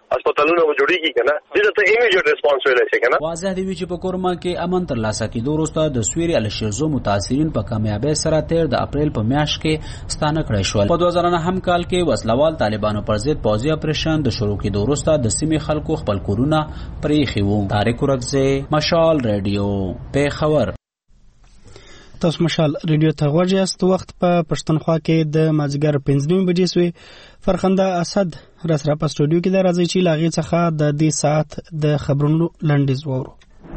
F: هسپتالونه جوړیږي کنه دغه ته ایمیډیټ ریسپانس ویل شي کنه.
X: واضح دی چې په کورما کې امن تر لاسه کېدو وروسته د سویري الشیزو متاثرین په کامیابی سره تیر د اپریل په میاشت کې ستانه کړی شول. په دوه زره نه هم کال کې وسلوال طالبانو پر ضد پوځي اپریشن د شروع کېدو وروسته د سیمې خلکو خپل کورونه پرېښي وو. طارق ورکزی، مشال رادیو، پیښور.
A: تاسو مشال ریډیو ته غوږ یاست. وخت په پښتونخوا کې د مازیګر پنځه نیمې بجې سوې. فرخنده اسد را سره په سټوډیو کې د راځي چې لاغې څخه د دې ساعت د خبرونو لنډیز وورو.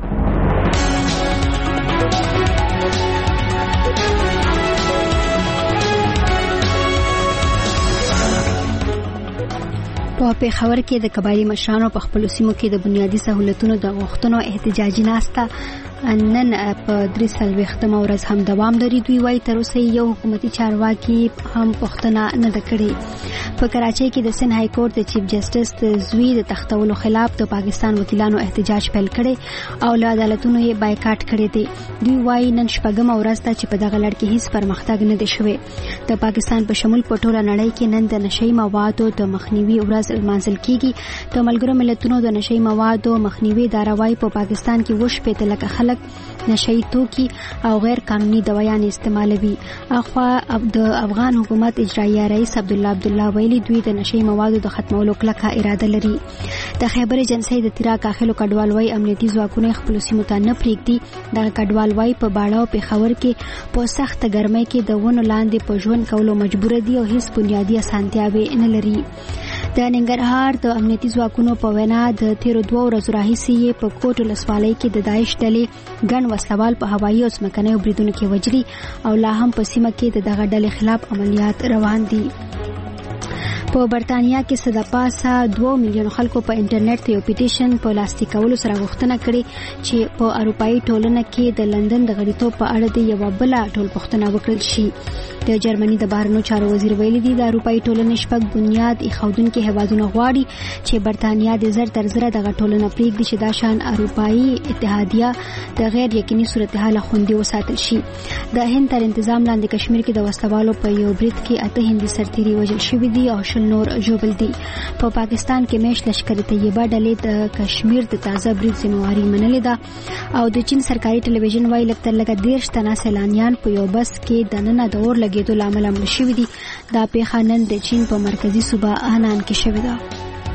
B: په پیښور کې د قبایلی مشرانو په خپلو سیمو کې د بنیادي سہولتونو د غوښتنو احتجاجي ناسته نن په درې څلوېښتمه ورځ هم دوام لري. دوی وايي تر اوسه یو حکومتي چارواکي هم پوښتنه نه ده کړې. په کراچۍ کې د سند های کورټ د چیف جسټس د زوی د تختولو خلاف د پاکستان وکیلانو احتجاج پیل کړي او له عدالتونو یې بایکاټ کړی دی. دوی وايي نن شپږمه ورځ ده چې په دغه لړ کې هیڅ پرمختګ نه دی شوی. د پاکستان په شمول په ټوله نړۍ کې نن د نشئی موادو د مخنیوي ورځ لمانځل کیږي. د ملګرو ملتونو د نشئی موادو مخنیوي اداره وايي په پاکستان کې وش په تلک خلک نشئی توکي او غیر قانوني دوايان استعمالوي. اخوا د افغان حکومت اجرایي رئیس عبد الله عبد الله ویلي دوی د نشئی موادو د ختمولو کلکه اراده لري. د خیبر ایجنسی د تیرا کاخلو کډوال وای امنیتي ځواکونه خپل سیمو ته نه پریږدي. د کډوال وای په باړه او په خبر کې په سخت ګرمۍ کې د ونو لاندې په ژوند کولو مجبور دي او هیڅ بنیادی اسانتیاوې نه لري. د ننګرهار د امنیتي ځواکونو په وینا د تیرو دوه ورځو راهیسې په کوټ ولسوالۍ کې د داعش ډلې ګڼ وسلوال په هوایي او ځمکنیو بریدونو کې وژلي او لا هم په سیمه کې د دغه ډلې خلاف عملیات روان دي. په برتانیا کې څه د پاسه دوه میلیون خلکو په انټرنیټ ته یو پیټیشن په لاسلیک کولو سره غوښتنه کړې چې په اروپایي ټولنه کې د لندن د غړیتوب په اړه د یوه بله ټولپوښتنه وکړل شي. د جرمني د بهرنیو چارو وزیر ویلي دی د اروپایي ټولنې شپږ بنیاد ایښودونکي هیوادونه غواړي چې برتانیا د زر تر زره دغه ټولنه پرېږدي چې دا شان اروپایي اتحادیه د غیر یقیني صورتحال خوندي وساتل شي. د هند تر انتظام لاندې کشمیر کې د وسلوالو په یو برید کې اته هندي سرتیري وژل شوي دي او شل نور ژوبل دي. په پاکستان کې میش لشکر طیبه ډلې د کشمیر د تازه برید ذمہواری منلې ده او د چین سرکاري ټلویزیون وايي لږ تر لږه دېرش تنه سیلانیان په یو بس کې دننه د اور لګېدو له امله مړه شوي دي. دا پیښه نن د چین په مرکزي صوبه هنان کې شوې ده.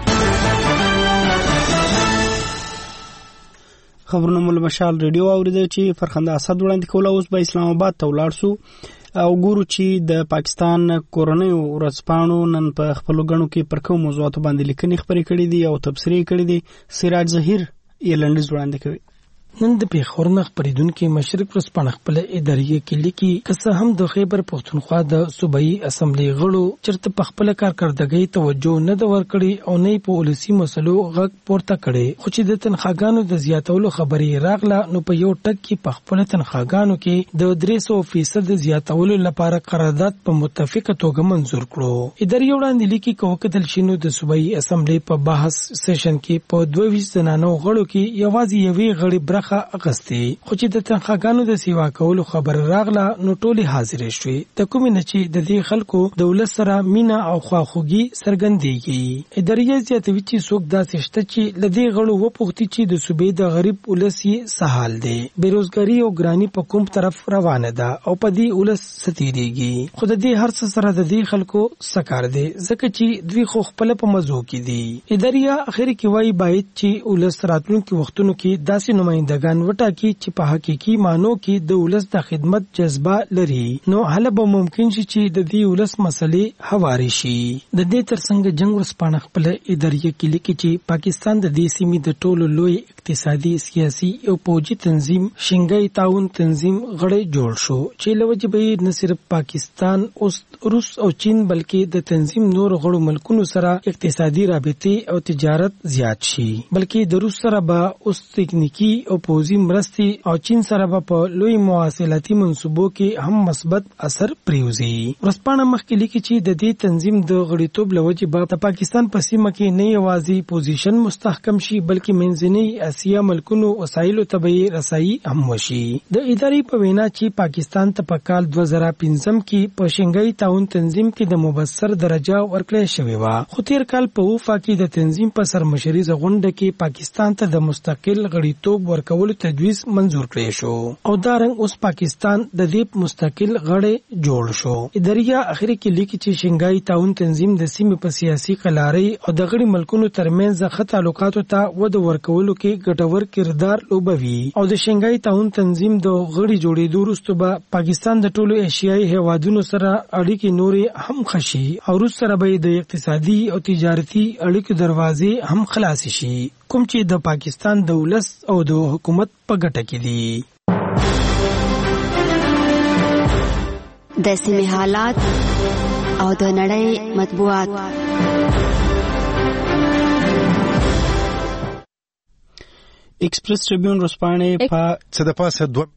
A: خبرونه مول مشال ریډیو اوریدل چې فرخنده اسد وړاندې کوله. اوس به اسلام آباد ته ولاړ سو او ګورو چې د پاکستان کورنۍ ورځپاڼو نن په خپلو غنو کې پر کوم موضوعاتو باندې لیکنې خبرې کړې دي او تبصرې کړې دي. سراج ظهیر یې لنډیز وړاندې کوي.
O: نن د پیښور نه خبرېدونکو مشرق ورځپاڼه خپل ادارې کې لیکي که هم د خیبر پښتونخوا د صوبایي اسمبلی غړو چرته په خپل کارکردګۍ توجه نه د ورکړي او نه په ولسی مسلو غږ پورته کړي، خو چې د تنخواګانو د زیاتولو خبرې راغله نو په یو ټک کې په خپل تنخواګانو کې د درې سوه فیصد زیاتولو لپاره قرارداد په متفقه توګه منزور کړو. ادارې وړاندې لیکي که وکتل شي نو د صوبایي اسمبلی په بحث سیشن کې په دوه ویشت زنانو غړو کې یوازې یوې غړي برخه اغستی، خو چې د تنخواګانو د سیوا کولو خبر راغله نو ټولې حاضرې شوې. د کومې نه چې د دې خلکو د ولس سره مینه او خواخوږي څرګندېږي. ادارې زیاتوي چې څوک داسې شته چې له دې غړو وپوښتي چې د صوبې د غریب ولس یې څه حال دی، بېروزګاري او ګراني په کوم طرف روانه ده او په دې ولس څه تېرېږي. خو د دې هر څه سره د دې خلکو څه کار دی ځکه چې دوی خو خپله په مزو کې دي. ادارې اخر کې وایي باید چې ولس راتلونکي وختونو کې داسې نماینده ګان وټاکي چې په حقيقي مانو کې د ولس د خدمت جذبه لري، نو هله به ممکن شي چې د دې ولس مسلې هواري شي. د دې ترڅنګ جنگ ورسپانه خپل ادارې کې لیکي چې پاکستان د دې سیمې د ټولو لوی اقتصادي، سیاسي او پوجي تنظیم شنګای تعاون تنظیم غړی جوړ شو چې لوجه به نه صرف پاکستان اوس روس او چین بلکې د تنظیم نور غړو ملکونو سره اقتصادي رابطې او تجارت زیات شي، بلکې د روس سره به اوس تکنیکی او او پوځي مرستې او چین سره په لوی مواصلاتي منصوبو کې هم مثبت اثر پریوزي. ورسپانه مخکې لیکي چې د دې تنظیم د غړیتوب لوجې به د پاکستان په سیمه کې نه یوازې پوزیشن مستحکم شي بلکې منځنۍ اسیا ملکونو وسایلو ته به رسایي هم وشي. د ادارې په وینا چې پاکستان ته په کال دوه زره پنځم کې په شنګای تعاون تنظیم کې د مبصر درجه ورکړې شوې و، خو تیر کال په وفا کې د تنظیم په سرمشري غونډه کې پاکستان ته د مستقل غړیتوب ورکولو تجویز منزور کړی شو او دا رنګ اوس پاکستان د دې مستقل غړی جوړ شو. ادارې اخر کې لیکي چې شنګای تعاون تنظیم د سیمې په سیاسي قلاري او د غړي ملکونو ترمنځ ښه تعلقاتو ته وده ورکولو کې ګټور کردار لوبوي او د شنګای تعاون تنظیم د غړي جوړېدو وروسته به پاکستان د ټولو ایشیایي هیوادونو سره اړیکې نورې هم خشي او روس سره به د اقتصادي او تجارتي اړیکو دروازې هم خلاص شي، کوم چې د پاکستان د ولس او د حکومت په ګټه کې دي.
B: د سیمې حالات او د نړۍ مطبوعات.
A: ایکسپریس ټریبیون ورځپاڼې په
G: څه د پاسه دوه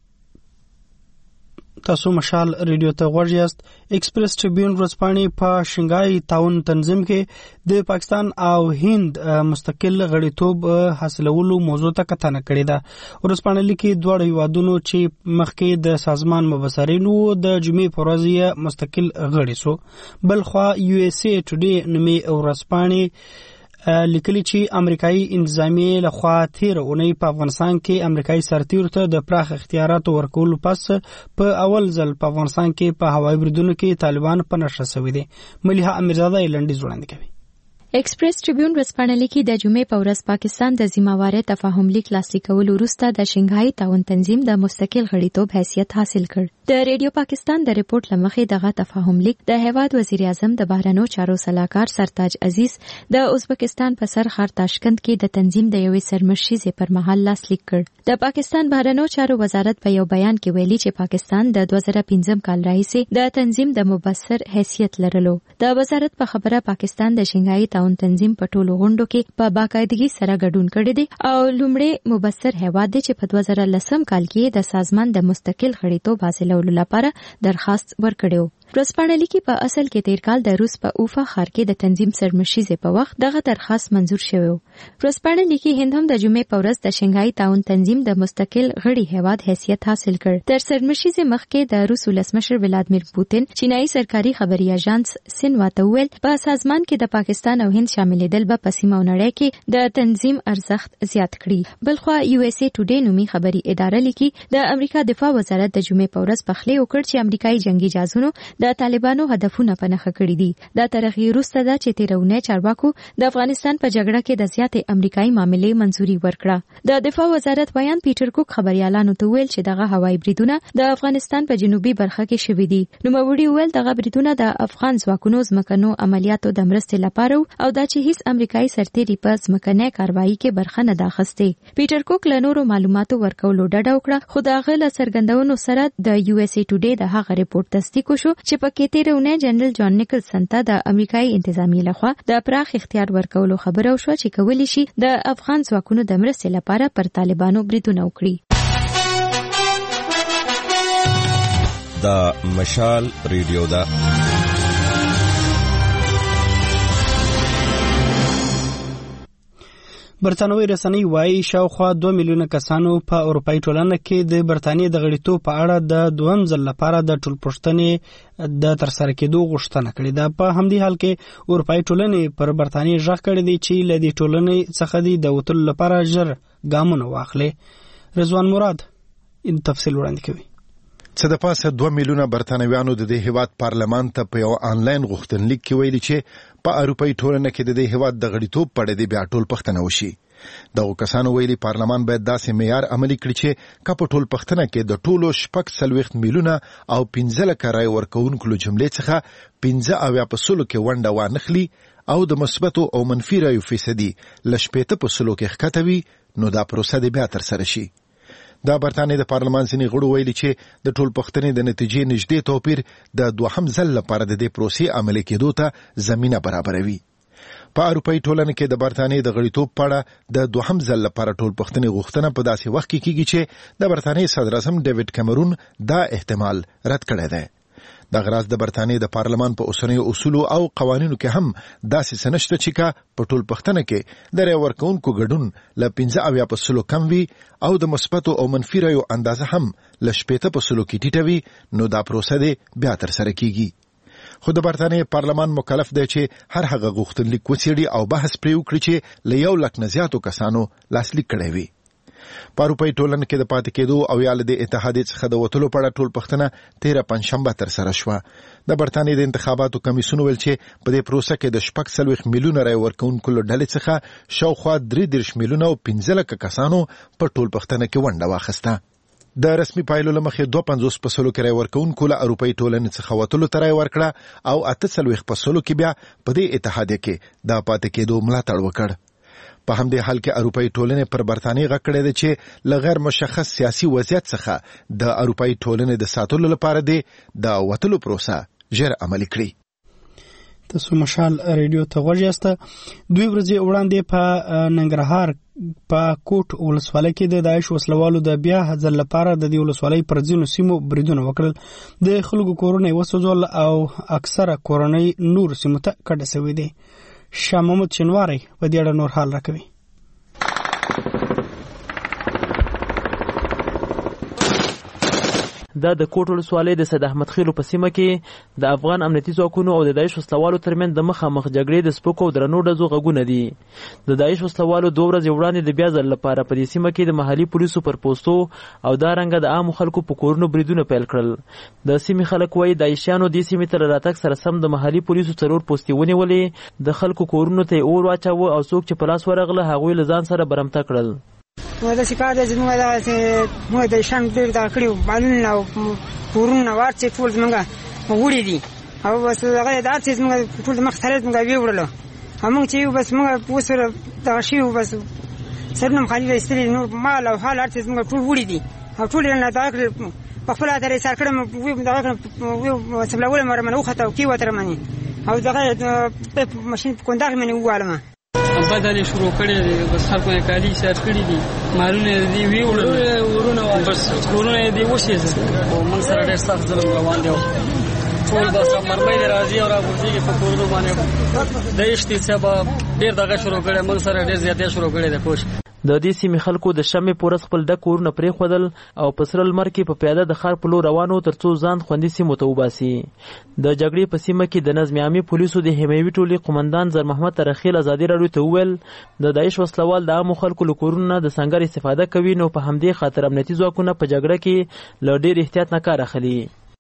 A: تاسو مشال ریډیو ته غوږ یاست. ایکسپریس ټریبیون ورځپاڼې په شنګای تعاون تنظیم کې د پاکستان او هند مستقل غړیتوب حاصلولو موضوع ته کتنه کړې ده. ورځپاڼه لیکي دواړه هیوادونو چې مخکې د سازمان مبصرینو د جمعې په ورځ مستقل غړي سو. بلخوا یو اس ای ټوډے نومي ورځپاڼې لیکلي چې امریکایي انتظامیه لخوا تیر اونۍ په افغانستان کې امریکایي سرتیرو ته د پراخ اختیاراتو ورکولو پس په اول ځل په افغانستان کې په هوایي بریدونو کې طالبان په نشه شوي دي. ملیحه امیرزاده لنډیز وړاندې کوي.
W: ایکسپریس ټریبیون ورځپاڼه لیکي د جمعې په ورځ پاکستان د ذمہواره تفاهم لیک لاسلیک کولو وروسته د شنګهای تعاون تنظیم د مستقل غړیتوب حیثیت حاصل کړ. د ریډیو پاکستان د ریپورت لمخې دغه تفاهم لیک د هیواد وزیر اعظم د بهرنیو چارو سلاکار سرتاج عزیز د ازبکستان په سر ښار تاشکند کې د تنظیم د یوې سرمشریزې پر مهال لاسلیک کړ. د پاکستان بهرنیو چارو وزارت په یو بیان کې ویلي چې پاکستان د دوه زره پنځم کال راهیسې د تنظیم د مبصر حیثیت لرلو. د وزارت په خبره پاکستان د شنګهای تعاون تنظیم په ټولو غونډو کې په باقاعدګۍ سره ګډون کړی دی او لومړی مبصر هیواد دی چې په دوه زره لسم کال کې د سازمان د مستقل غړیتوب حاصلولو لپاره درخواست ورکړی و. ورځپاڼه لیکي په اصل کې تیر کال د روس په اوفا ښار کې د تنظیم سرمشریزې په وخت دغه درخواست منزور شوی و. ورځپاڼه لیکي هند هم د جمعې په ورځ د شنګهای تعاون تنظیم د مستقل غړي هیواد حیثیت حاصل کړ. تر سرمشریزې مخکې د روس ولسمشر ولادیمیر پوتین چینایي سرکاري خبري اژانس سینوا ته وویل په سازمان کې د پاکستان او هند شاملېدل به په سیمه او نړۍ کې د تنظیم ارزښت زیات کړي. بلخوا یو اس ای ټوډے نومي خبري اداره لیکي د امریکا دفاع وزارت د جمعې په ورځ پخلی وکړ چې امریکایي جنگي جهازونو د طالبانو هدفونه په نښه کړي دي. دا تر هغې وروسته ده چې تېرونی چارواکو د افغانستان په جګړه کې د زیاتې امریکایي معاملې منظوري ورکړه. د دفاع وزارت بیان پیټر کوک خبريالانو ته ویل چې دغه هوایي بریدونه د افغانستان په جنوبي برخه کې شوي دي. نوموړي ویل دغه بریدونه د افغان ځواکونو ځمکنو عملیاتو د مرستې لپاره او دا چې هیڅ امریکایي سرتیري په ځمکنۍ کاروایي کې برخه نه ده اخیستې. پیټر کوک له نورو معلوماتو ورکولو ډډه وکړه خو د هغه له څرګندونو سره د یو اس ای ټوډے د هغه ریپورت تصدیق وشو چې په کې تېرونی جنرال جان نیکلسن ته د امریکایي انتظامیې لخوا د پراخ اختیار ورکولو خبره وشوه چې کولی شي د افغان ځواکونو د مرستې لپاره پر طالبانو بریدونه وکړي.
N: د مشال ریډیو دا
A: برتانوي رسنۍ وايي شاوخوا دوه میلیونه کسانو په اروپایي ټولنه کې د برتانیې د غړیتوب په اړه د دوهم ځل لپاره د ټولپوښتنې د ترسره کېدو غوښتنه کړې ده. په همدې حال کې اروپایي ټولنې پر برتانیې غږ کړی دی چې له دې ټولنې څخه دی د وتلو لپاره ژر ګامونه واخلي. رضوان مراد تفصیل وړاندې کوي.
G: څه د پاسه دوه میلیونه برتانویانو د دې هیواد پارلمان ته په یو آنلاین غوښتنلیک کې ویلي چې په اروپایي ټولنه کې د دې هیواد د غړیتوب په اړه بیا ټول پښتنه وشي. دغه کسانو ویلي پارلمان باید داسې معیار عملي کړي چې که په ټول پښتنه کې د ټولو شپږ څلوېښت میلیونه او پنځه لکه رای ورکوونکو له جملې څخه پنځه اویا په سلو کې ونډه وانخلي او د مثبتو او منفي رایو فیصدي له شپېته په سلو کې ښکته وي، نو دا پروسه دې بیا ترسره شي. دا برتانیې د پارلمان ځینې غړو ویلي چې د ټول پښتنې د نتیجې نږدې توپیر د دوهم ځل لپاره د دې پروسې عملي کېدو ته زمینه برابروي. په اروپאי ټولنه کې د برتانیې د غړیتوب په اړه د دوهم ځل لپاره ټول پښتني غوښتنه په داسې وخت کې کیږي چې د برتانیې صدر اعظم ډیوډ کیمرون دا احتمال رد کړی دی. د غراز د برتانیې د پارلمان په اوسنیو اصولو او قوانینو کې هم داسې سنشته چې کا په ټول پښتنه کې د رای ورکونکو ګډون ل پنځه اویا په سلو کم وي او د مثبتو او منفي رایو اندازه هم ل شپږ په سلو کې ټیټه وي، نو دا پروسه دی بیا تر سره کیږي. خو د برتانیې پارلمان مکلف دی چې هر هغه غوښتنلیک وڅېړي او بحث پرې وکړي چې له یو لک نه زیاتو کسانو لاسلیک کړی وي. په اروپאי ټولنه کې د پاتې کېدو او یا له اتحادیې څخه د وتلو په اړه ټول پښتنه تیره پنجشنبه تر سره شوه. د برتانیې د انتخاباتو کمیسیون ویل چې په دې پروسه کې د شپږ څلوېښت میلیونه رای ورکوونکو له ډلې څخه شاوخوا درې دېرش میلیونه او پنځه لکه کسانو په ټول پښتنه کې ونډه واخیسته. د رسمي پایلو له مخې دوه پنځوس په سلو کې رای ورکوونکو له اروپאי ټولنې څخه وتلو ته رای ورکړه او اته څلوېښت په سلو کې بیا په دې اتحادیې کې د پاتې کېدو ملاتړ وکړ. په همدې حال کې اروپאי ټولنې پر برتانیې غږ کړی دی چې له غیر مشخص سیاسي وضعیت څخه د اروپאי ټولنې د ساتلو لپاره دی د وتلو پروسه ژر عملي کړي.
A: تاسو مشال ریډیو ته غوږ یاست. دوی ورځې وړاندې په ننګرهار په کوټ ولسوالۍ کې د داعش وسلوالو د بیا ځل لپاره د دې ولسوالۍ پر ځینو سیمو بریدونه وکړل. د خلکو کورونه وسوځول او اکثره کورنۍ نور سیمو ته کډه شوې دي. شاه محمود شینواری په دې اړه نور حال راکوي.
H: دا د کوټ ولسوالۍ د سید احمد خیلو په سیمه کې د افغان امنیتي ځواکونو او د داعش وسلوالو ترمنځ د مخامخ جګړې د سپکو او درنو ډزو غږونه دي. د داعش وسلوالو دوه ورځې وړاندې د بیا ځل لپاره په دې سیمه کې د محلي پولیسو پر پوستو او دا رنګه د عامو خلکو په کورونو بریدونه پیل کړل. د سیمې خلک وایي داعشیانو دې سیمې ته له راتګ سره سم د محلي پولیسو څلور پوستې ونیولې، د خلکو کورونو ته یې اور واچاوه او څوک چې په لاس ورغله هغوی له ځان سره برمته کړل.
I: نو د شکار د زموږ د مو د شان ډېر دا کړیو بالونه او کورونه ورته ټول زمونږ وړي دي او بس هغه د ارتې زمونږ ټول مخ ثلاث موږ وی وړلو همون چې بس موږ پوسره دا شی بس سرنم خالي استری نو مال او حال ارتې زمونږ ټول وړي دي او ټول نه دا په خپل اترې سر کړم وی دا وی سبلاول مر من وخته او کی وتر منی او دغه په ماشين کونداغ منی وعلمه
J: بدل شروع کړی دی. بس خلکو یې کالي سر کړی دي، مالونه دی وی ورونه بس ورونه دی وشي او من سره ډېر سخت ظلم روان دی. ټول بس مرمۍ راځي او راغورځي په کورونو باندې د اشتي سبب ډېر دغه شروع کړی، من سره ډېر زیاتې شروع کړی دی. کوش
H: د دې سیمې خلکو د شمې پورس خپل ډک کورونه پرېښودل او په سره لمر کې په پیاده د ښار په لور روانو ترڅو ځان خوندي سیمو ته وباسي. د جګړې په سیمه کې د نظم عامې پولیسو د حمایوي ټولۍ قومندان زر محمد ترخیل ازادي راډیو ته وویل د داعش وسلوال د عامو خلکو له کورونو د سنګر استفاده کوي، نو په همدې خاطر امنیتي ځواکونه په جګړه کې له ډېر احتیاط نه کار اخلي.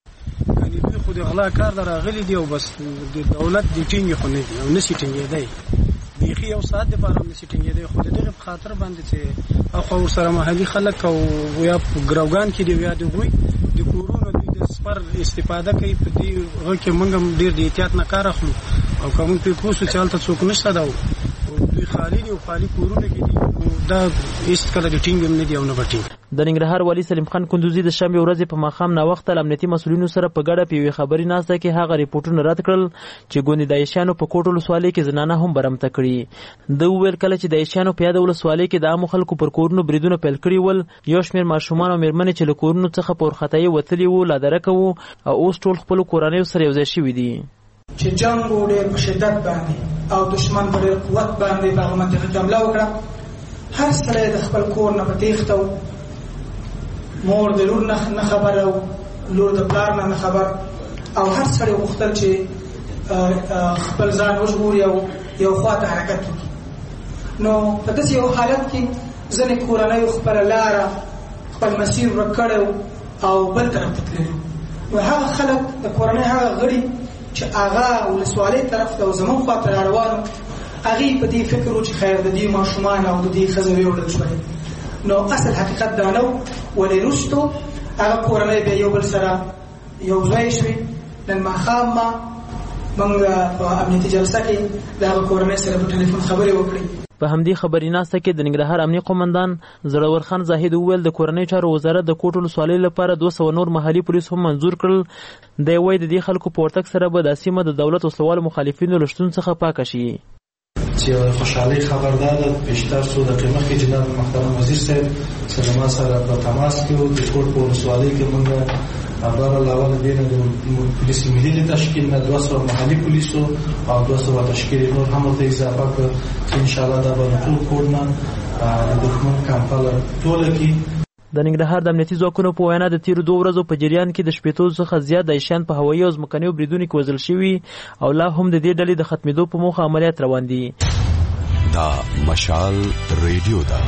L: یعنې خو د غلا کار در راغلی دی او بس د دولت د ټینګې خو نه دي او نشي ټینګېدی بیخي یو ساعت دپاره هم نشي ټینګېدی. خو د دغې په خاطر باندې چې اخوا ورسره محلي خلک او یا په ګروګان کې دي یا د هغوی د کورونو دوی د سپر استفاده کوي. په دې هغه کې موږ هم ډېر د احتیاط نه کار اخلو او که موږ پرې پوه شو چې هلته څوک نشته ده او دوی خالي دي او خالي کورونه کې دي، دا هېڅ کله د ټینګ هم نه دي او نه به ټینګ.
H: د ننګرهار والي سلیم خان کندوزي د شنبې ورځې په ماښام ناوخته له امنیتي مسؤلینو سره په ګډه په یوې خبري ناسته کې هغه ریپورټونه رد کړل چې ګوندې داعشیانو په کوټ ولسوالۍ کې زنانه هم برمته کړي. ده وویل کله چې داعشیانو په یاده ولسوالۍ کې د عامو خلکو پر کورونو بریدونه پیل کړي ول، یو شمېر ماشومان او مېرمنې چې له کورونو څخه په وارخطایي وتلي وو لا درکه وو او اوس ټول خپلو کورنیو سره یوځای شوي دي.
M: چې جنګ ډېر په شدت باندې او دشمن په ډېر قوت باندې په هغه منطقه کې حمله وکړه، هر سړی د خپل کور نه په تېښته و، مور د لور نه خبر او لور د پلار نه خبر او هر سړی غوښتل چې خپل ځان وژغوري او یو خوا ته حرکت وکړي. نو په داسې یو حالت کې ځینې کورنیو خپله لاره خپل مسیر ورک کړی او بل طرف ته تللي. نو هغه خلک د کورنۍ هغه غړي چې هغه ولسوالۍ طرف ته او زموږ خوا ته راروانو، هغې په دې فکر و چې خیر د دې ماشومان او د دې ښځې ویوړل شوی. نو اصل حقیقت دا نه و، ولې وروستو هغه کورنۍ بیا یو بل سره یو ځای شوې. نن ماښام ما موږ په امنیتي جلسه کې د هغه کورنۍ سره په ټلیفون خبرې وکړې.
H: په همدې خبري ناسته کې د ننګرهار امنیه قومندان زړور خان زاهد وویل د کورنۍ چارو وزارت د کوټ ولسوالۍ لپاره دوه سوه نور محلي پولیس هم منظور کړل. دی وایي د دې خلکو په ورتګ سره به دا سیمه د دولت وسلوالو مخالفینو له شتون څخه پاکه شي.
D: چې خوشحالي خبردار پېشتر سو د قیمت کې جناب محترم وزیر صاحب سره ما سره په تماس کې او د کوټ په ولسوالۍ کې موږ ابار علاوه د دې د پولیس ملي تشکیل نه دوه سوه محلي پولیسو او دوه سوه تشکیل نور هم ته اضافه کړ چې ان شاء الله دا به ټول کوټ نه د دښمن کمپاله ټوله کې
H: د ننګرهار د امنیتي ځواکونو په وینا د تیرو دوه ورځو په جریان کې د شپېتو څخه زیات داعشیان په هوایي او ځمکنیو بریدونو کې وژل شوي او لا هم د دې ډلې د ختمېدو په موخه عملیات روان دي.
N: دا مشال ریډیو ده.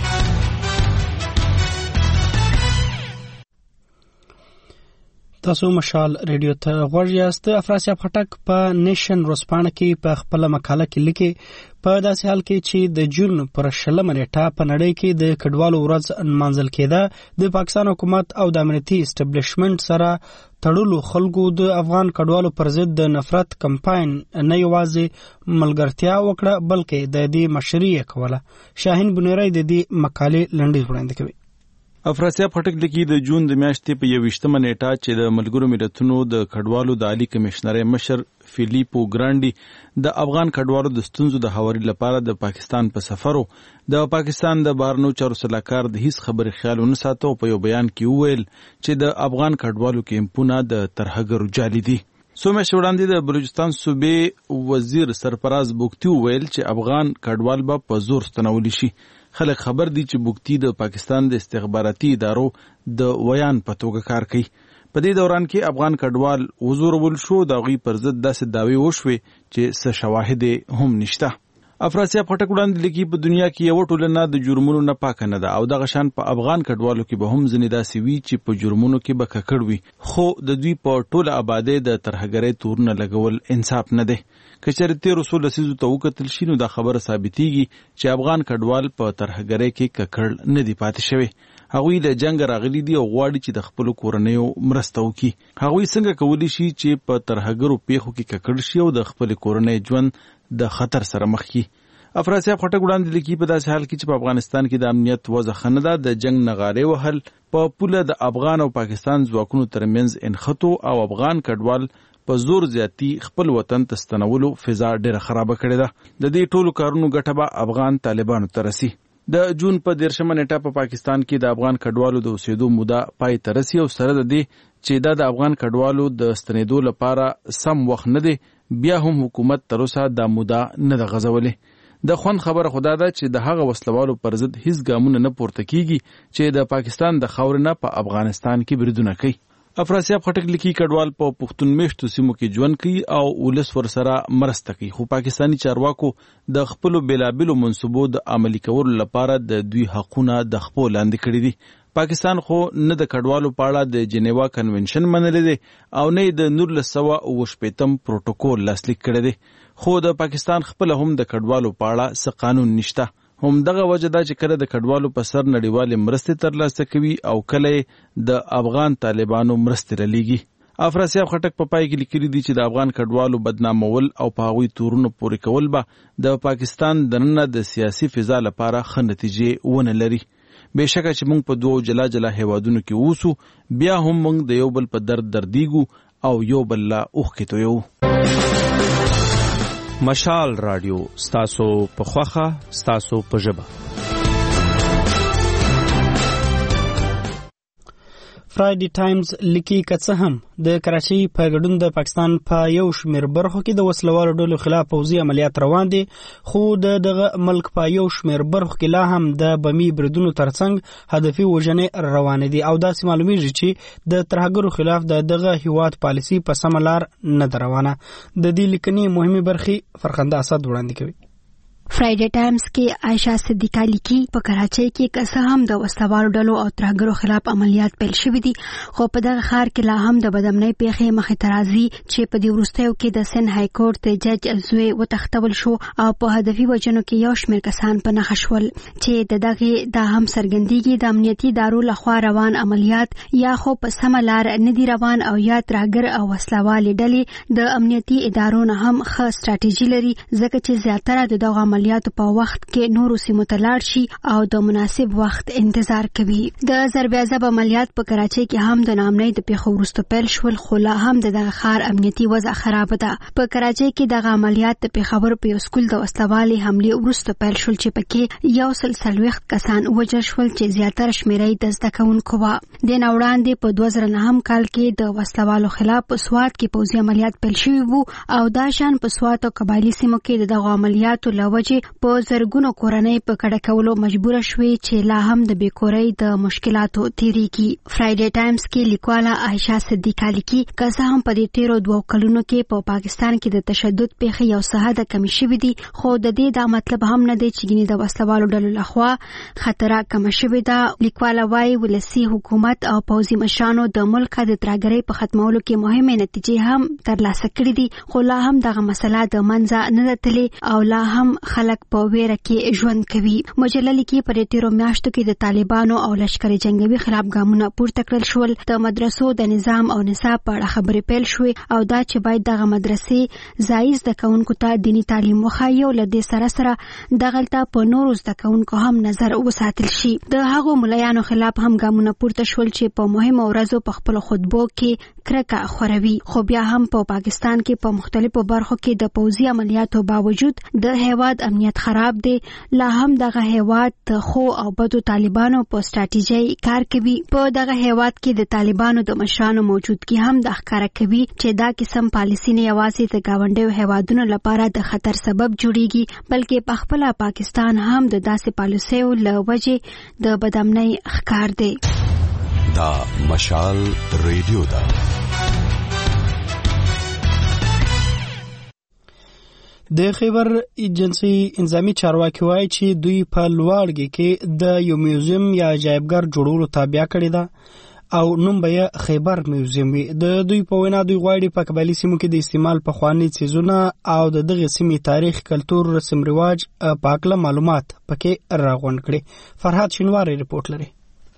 A: تاسو مشال ریډیو ته غوږ یاست. افراسیاب خټک په نیشن ورځپاڼه کې په خپله مقاله کې لیکي په داسې حال کې چې د جون پر شلمه نیټه په نړۍ کې د کډوالو ورځ نمانځل کېده د پاکستان حکومت او د امنیتي اسټابلیشمنټ سره تړلو خلکو د افغان کډوالو پر ضد د نفرت کمپاین نه یوازې ملګرتیا وکړه بلکې د دې مشري یې کوله. شاهین بنیری د دې مقالې لنډیز وړاندې کوي.
K: افراسیاب خټک لیکي د جون د میاشتې په یوویشتمه نیټه چې د ملګرو ملتونو د کډوالو د عالی کمشنر مشر فیلیپو ګرانډي د افغان کډوالو د ستونزو د هواري لپاره د پاکستان په سفر و د پاکستان د بهرنیو چارو سلاکار د هیڅ خبرې خیال ونه ساته او په یو بیان کې وویل چې د افغان کډوالو کیمپونه د ترهګرو جعلي دي. څو میاشتې وړاندې د بلوچستان صوبې وزیر سرفراز بوکتي وویل چې افغان کډوال به په زور ستنولی شي. خلک خبر دي چې بوکتي د پاکستان د استخباراتي ادارو د ویان په توګه کار کوي. په دې دوران کې افغان کډوال وزورول شو د هغوی پر ضد داسې دعوې وشوې چې څه شواهد هم نشته. افراسیاب خټک وړاندې لیکي په دنیا کې یوه ټولنه د جرمونو نه پاکه نه ده او دغه شان په افغان کډوالو کې به هم ځینې داسې وي چې په جرمونو کې به ککړ وي خو د دوی په ټوله آبادۍ د ترهګرۍ تورونه لګول انصاف نه دی. که چېرې تېرو څو لسیزو ته وکتل شي نو دا خبره ثابتېږي چې افغان کډوال په ترهګرۍ کې ککړ نه دي پاتې شوي. هغوی له جنګ راغلي دي او غواړي چې د خپلو کورنیو مرسته وکړي. هغوی څنګه کولی شي چې په ترهګرو پیښو کې ککړ شي او د خپلې کورنۍ ژوند د خطر سره مخ کړي. افراسیاب خټک وړاندې لیکي په داسې حال کې چې په افغانستان کې د امنیت وضع ښه نه ده د جنګ نغارې وهل په پوله د افغان او پاکستان ځواکونو ترمنځ انخطو او افغان کډوال په زور زیاتی خپل وطن ته ستنولو فضا ډېره خرابه کړې ده. د دې ټولو کارونو ګټه به افغان طالبانو ته رسي. د جون په دیرشمه نیټه په پاکستان کې د افغان کډوالو د اوسېدو موده پای ته رسي او سره د دې چې دا د افغان کډوالو د ستنېدو لپاره سم وخت نه دی بیا هم حکومت تر اوسه دا موده نه ده غځولې. د خوند خبره خدا ده چې د هغه وسلوالو پر ضد هیڅ ګامونه نه پورته کیږي چې د پاکستان د خاورې نه په افغانستان کې بریدونه کوي. افراسیاب خټک لیکي کډوال په پښتون میشتو سیمو کې ژوند کوي او ولس ورسره مرسته کوي خو پاکستانی چارواکو د خپلو بیلابیلو منصوبو د عملي کولو لپاره د دوی حقونه د خپو لاندې کړي دي. پاکستان خو نه د کډوالو په اړه د جنیوا کنونشن منلی دی او نه د نولس سوه اوه شپېتم پروتوکول لاسلیک کړی دی خو د پاکستان خپله هم د کډوالو په اړه څه قانون نشته. هم دغه وجه ده چې کله د کډوالو په سر نړیوالې مرستې ترلاسه کوي او کله د افغان طالبانو مرستې رلیږي. افراسیاب خټک په پای کې لیکلي دي چې د افغان کډوالو بدنامول او په هغوی تورونه پورې کول به د پاکستان دننه د سیاسي فضا لپاره ښه نتیجې ونه لري. بېشکه چې موږ په دوو جلا جلا هیوادونو کې اوسو بیا هم موږ د یو بل په درد دردیږو او یو بل لا اوښکې تویوو.
N: مشال رادیو ستاسو په خوښه ستاسو په ژبه.
A: فرایډي ټایمز لیکي که څه هم د کراچۍ په ګډون د پاکستان په یو شمېر برخو کې د وسلوالو ډلو خلاف پوځي عملیات روان دي خو د دغه ملک په یو شمېر برخو کې لا هم د بمي بریدونو ترڅنګ هدفي وژنې روانې دي او داسې معلومیږي چې د ترهګرو خلاف د دغه هیواد پالیسي په سمه لار نه ده روانه. د دې لیکنې مهمې برخې فرخنده اسد وړاندې کوي.
B: فرایډي ټایمز کې عائشہ صدیقه لیکي په کراچۍ کې که څه هم د وسلوالو ډلو او ترهګرو خلاف عملیات پیل شوي دي خو په دغه ښار کې لا هم د بدامنۍ پیښې مخې ته راځي چې په دې وروستیو کې د سند های کورټ د جج زوی وتښتول شو او په هدفي وژنو کې یو شمېر کسان په نښه شول چې د دغې دا هم څرګندېږي د امنیتي ادارو لخوا روان عملیات یا خو په سمه لار نه دي روان او یا ترهګر او وسلوالې ډلې د امنیتي ادارو نه هم ښه ستراتیژي لري ځکه چې زیاتره د دغو عملیاتو په وخت کې نورو سیمو ته لاړ شي او د مناسب وخت انتظار کوي. د زربیازب عملیات په کراچۍ کې هم د نامنۍ د پیښو وروسته پیل شول، خو لا هم د دغه ښار امنیتي وضع خراب ده. په کراچۍ کې دغه عملیات د پیښور په یو سکول د وسلوالې حملې وروسته پیل شول چې پکې یو سل څلوېښت کسان ووژل شول چې زیاتره شمېره یې د زده کوونکو وه. دې نه وړاندې په دوه زره نهم کال کې د وسلوالو خلاف په سوات کې پوځي عملیات پیل شوي وو او دا شان په سوات او قبایلي سیمو کې د دغو عملیاتو له وجې په زرګونو کورنۍ په کډه کولو مجبوره شوې چې لا هم د بېکورۍ د مشکلاتو تېرېږي. فرایډے ټایمز کې لیکواله عایشه صدیقه لیکي که څه هم په دې تېرو دوو کلونو کې په پاکستان کې د تشدد پیښې یو څه حده کمې شوي دي، خو د دې دا مطلب هم نه دی چې ګینې د وسلوالو ډلو لخوا خطره کمه شوې ده. لیکواله وایي ولسي حکومت او پوځي مشرانو د ملک د ترهګرۍ په ختمولو کې مهمې نتیجې هم ترلاسه کړې دي، خو لا هم دغه مسله د منځه نه ده تللې او لا هم خلک په ویره کې ژوند کوي. مجله لیکي په دې تېرو میاشتو کې د طالبانو او لشکر جنګوي خلاف ګامونه پورته کړل شول. د مدرسو د نظام او نصاب په اړه خبرې پیل شوې او دا چې باید دغه مدرسې ځایي زده کوونکو ته دیني تعلیم وښایي او له دې سره سره دغلته په نورو زده کوونکو هم نظر وساتل شي. د هغو ملایانو خلاف هم ګامونه پورته شول چې په مهمو ورځو په خپلو خطبو کې کرکه خوروي، خو بیا هم په پاکستان کې په مختلفو برخو کې د پوځي عملیاتو باوجود د هیواد امنیت خراب دی. لا هم دغه هیواد د خو او بدو طالبانو په ستراتیژۍ کار کوي. په دغه هیواد کې د طالبانو د مشرانو موجودګي هم د ښکاره کوي چې دا قسم پالیسي نه یوازې د ګاونډیو هیوادونو لپاره د خطر سبب جوړیږي بلکې په خپله پاکستان هم د داسې پالیسیو له وجې د بدامنۍ ښکار دی.
C: دا مشال ریډیو ده.
A: د خیبر ایجنسی انظامی چارواکي وایي چې دوی په لوړګي کې د یو میوزیم یا عجایبګر جوړولو تابع کړی ده او نوم به یې خیبر میوزیم وي. د دوی په وینا دوی غواړي په قبایلي سیمو کې د استعمال پخواني څیزونه او د دغې سیمې تاریخ، کلتور، رسم رواج په هکله معلومات پکې راغونډ کړي. فرهاد شینواری رپورټ لري.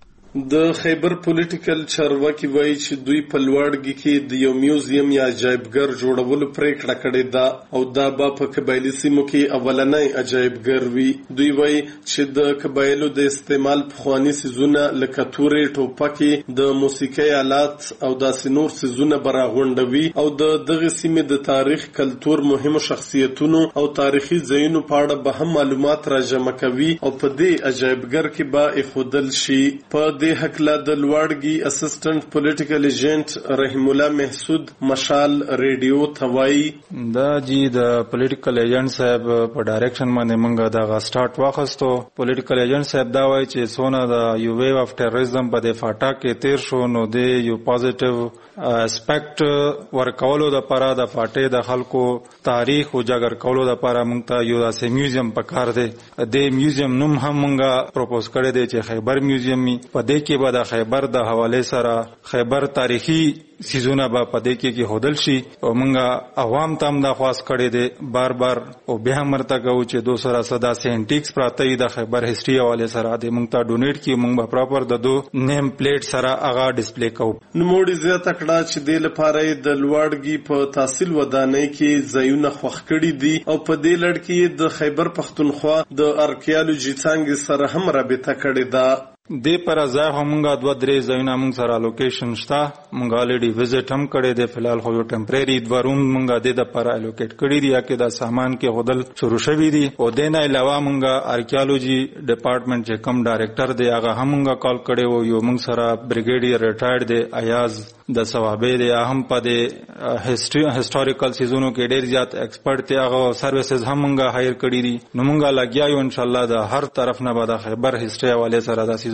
U: د خیبر پولیټیکل چارواکي وایي چې دوی په لوړګي کې د یو میوزیم یا عجایبګر جوړولو پریکړه کړې ده او دا به په قبایلي سیمو کې اولنی عجایبګر وي. دوی وایي چې د قبایلو د استعمال پخواني څیزونه لکه تورې، ټوپکې، د موسیقۍ آلات او داسې نور څیزونه به راغونډوي او د دغې سیمې د تاریخ، کلتور، مهمو شخصیتونو او تاریخي ځایونو په اړه به هم معلومات راجمع کوي او په دې عجایبګر کې به ایښودل شي. په دې حکله د لوړګي اسسټنټ پولیټیکل ایجنټ رحیم الله محسود مشال ریډیو ته وایي
E: دا جی د پولیټیکل ایجنټ صاحب په ډایرکشن باندې موږ دغه سٹارټ واخستو. پولیټیکل ایجنټ صاحب دا وایي چې څونه د یو ویو اف ټیرریزم په د فاټا کې تیر شو نو د یو پوزټیو اسپیکټ ورکولو د لپاره د فاټې د خلکو تاریخ او جګر کولو د لپاره موږ ته یو داسې میوزیم پکار دی. د میوزیم نوم هم موږ پروپوز کړی دی چې خیبر میوزیم وي. په دې کې به د خیبر د حواله سره خیبر تاریخي سیزونه به په دې کې کې هودل شي او موږ عوام ته هم دا خواست کړی دی بار بار او بیا هم مرته کوو چې دو سره صدا سینټیکس پراته وي د خیبر هیستوري حواله سره د موږ ته ډونیټ کړي. موږ به پراپر د دو نیم پلیټ سره هغه ډسپلی کوو.
U: نوموړي زیاته کړه چې د لپاره د لوړګي په تحصیل ودانۍ کې ځایونه خوښ کړي دي او په دې لړ کې د خیبر پښتونخوا د ارکیالوجي څانګې سره هم رابطه کړې ده.
E: دې پر ځای همغه دوه درې ځایونه موږ سره لوکیشن شته. موږ الریډي وزټ هم کړی دی. فلحال خو یو ټمپرری دوه روم موږ د دې لپاره الوکیټ کړی دی چې دا سامان کې هودل شروع شوی دی او د نه علاوه موږ ارکیالوجي ډپارټمنټ چې کم ډایرکټر دی هغه هم موږ کال کړی وو. یو موږ سره بریګیډیر ریټایرډ دی ایاز د ثوابې دی هم په د هیستوریکل سیزونو کې ډیر زیات ایکسپرت دی. هغه سروسز هم موږ هایر کړی دي. نو موږ لګیا یو ان شاء الله د هر طرف نه به د خیبر هیستوري حواله سره د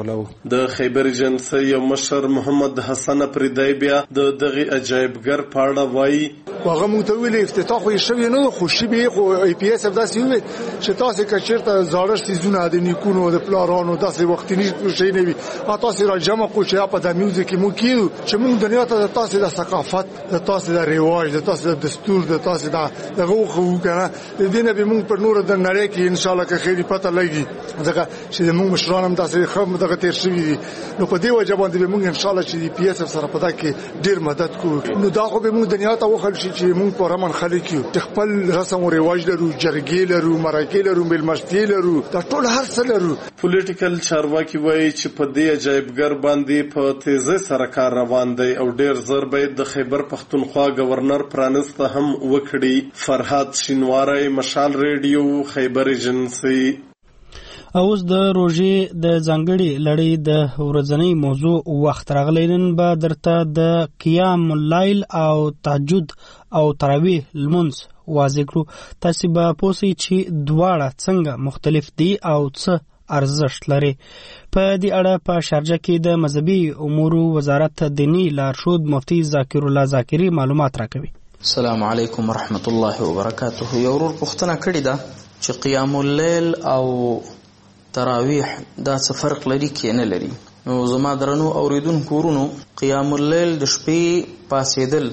U: د خیبر ایجنسی یو مشر محمد حسن پریدای بیا د دغه عجایبګر په اړه وایي
Q: هغه موږ ته ویلي افتتاح خو یې شوی نه خو شي به خو ای پی اس اف داسې وي چې تاسو که چېرته زاړه سیزونه د نیکونو د پلارانو داسې وختي شي نه وي تاسو را جمع کو چې په د میوزیک مو کیو چې موږ دنیا ته تاسو د ثقافت د تاسو د رواج د تاسو د دستور د تاسو د دغه خو کنه د دې نه به موږ پر نور د نړۍ کې ان شاء الله که خیری پته لګي ځکه چې موږ مشران هم تاسو خو دغه تیر شوی دي. نو په دې وجه باندې موږ ان شاء الله چې پی اس اف سره پتا کې ډیر مدد کوو. نو دا خو به موږ دنیا ته وخل شي شي چې موږ په رمن خلک یو خپل رسم او رواج لرو، جرګې لرو، مرکې لرو، ملمستي لرو، دا ټول هر څه لرو.
U: پولیټیکل چارواکي وایي چې په دې عجایبګر باندې په تیزه سره کار روان دی او ډیر زر باید د خیبر پختونخوا گورنر پرانسته هم وکړي. فرهاد شینواری، مشال ریډیو، خیبر ایجنسی.
A: اوس د روژې د ځانګړي لړۍ د ورځنۍ موضوع وخت راغلی. نن به درته د قیام اللیل او تهجد او تراویح لمونځ واضح کړو. تاسې به پوه شئ چې دواړه څنګه مختلف دي او څه ارزښت لري. په دې اړه په شارجه کې د مذهبي امورو وزارت دینی لارښود مفتي ذاکر الله ذاکري معلومات راکوي.
R: السلام علیکم ورحمت الله وبرکاته. یو ورور پوښتنه کړې ده چې قیام اللیل او تراویح دا څه فرق لري کې نه لري. نو زما درنو اوریدونکو ورونو، قیام اللیل د شپې پاسېدل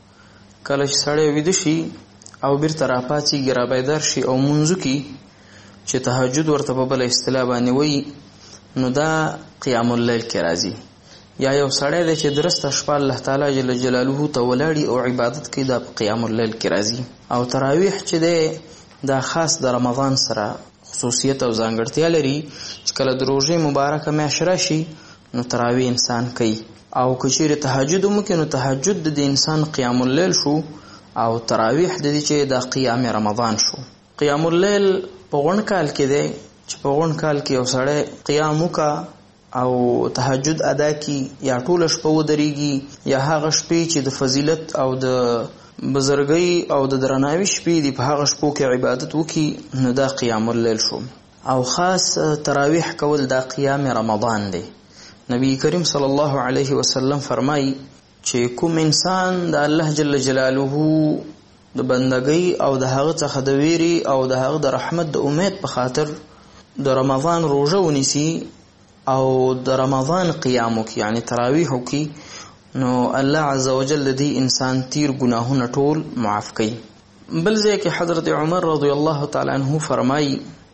R: کله چې سړی ویده شي او بیرته راپاڅېږي، رابیدار شي او مونځو کې چې تهجد ورته په بله اصطلاح باندې وایي، نو دا قیام اللیل کې راځي. یا یو سړی دی چې درسته شپه الله تعالی جل جلاله ته ولاړي او عبادت کوي، دا په قیام اللیل کې راځي. او تراویح چې دی دا خاص د رمضان سره خصوصیت او ځانګړتیا لري چې کله د روژې مبارکه میاشت راشي نو تراویح انسان کوي. او که چیرې تهجد هم کوي نو تهجد د انسان قیام اللیل شو او تراویح د دې چې د قیام رمضان شو. قیام اللیل په غونډ کال کې دی چې په غونډ کال کې یو سړی قیام وکړه او تهجد ادا کی، یا ټوله شپه ودرېږي، یا هغه شپې چې د فضیلت او د بزرګۍ او د درناوي شپې دي په هغه شپو کې عبادت وکړي، نو دا قیام اللیل شو. او خاص تراویح کول دا قیام رمضان دی. نبی کریم صلی الله علیه وسلم فرمایي چې کوم انسان د الله جل جلاله د بندګۍ او د هغه څخه د ویری او د هغه د رحمت د امید په خاطر د رمضان روژه ونیسي او د رمضان قیام وکړي، یعنی تراویح وکړي، نو الله عز وجل دی انسان تیر گناهونه ټول معاف کوي. بل ځای کې حضرت عمر رضی الله تعالی عنہ فرمایي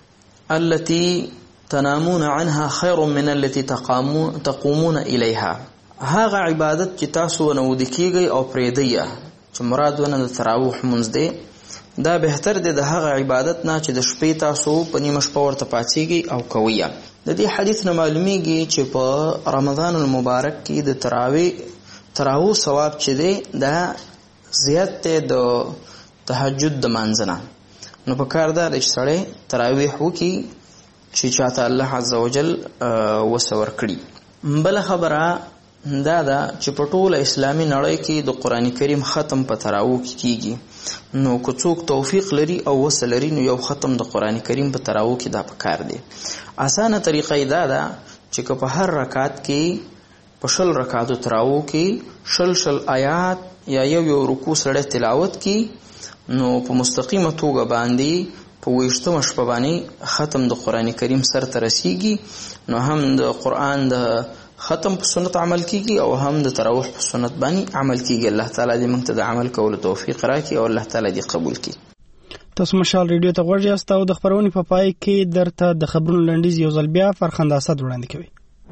R: التي تنامون عنها خير من التي تقومون اليها. هغه عبادت چې تاسو ونه ود کیږئ او پرېدئ، چې مراد ونه د تراویح منځ دی، دا بهتر دی د هغه عبادت نه چې د شپې تاسو په نیمه شپه ورته پاڅېږئ او کوئ. د دې حدیث نه معلومیږي چې په رمضان المبارک کې د تراویح تراویح ثواب چې دی دا زیات دی د تهجد د مانځ نه. نو په کار دا دی چې سړی تراویح وکړي چې چاته الله عز وجل وسه ورکړي. بله خبره دا ده چې په ټوله اسلامي نړۍ کې د قرآن کریم ختم په تراویح کې کیږي. نو که څوک توفیق لري او وسه لري نو یو ختم د قرآن کریم په تراویح کې دا په کار دی. اسانه طریقه دا ده چې که په هر رکعت کې په شل رکعاتو تراویح کې شل شل آیات یا یو یو رکوع سره تلاوت کی، نو په مستقیمه توګه باندې په ویشتمه شپه باندې ختم د قرآن کریم سر ته رسیږي. نو هم د قرآن د ختم په سنت عمل کیږي او هم د تراویح په سنت باندې عمل کیږي. الله تعالی دې موږ ته د عمل کولو توفیق راکړي او الله تعالی دې قبول کړي.
A: تاسو مشال ریډیو ته غوږ یاست او د خبرونې په پای کې درته د خبرونو لنډیز یو ځل بیا فرخنده اسد وړاندې کوي.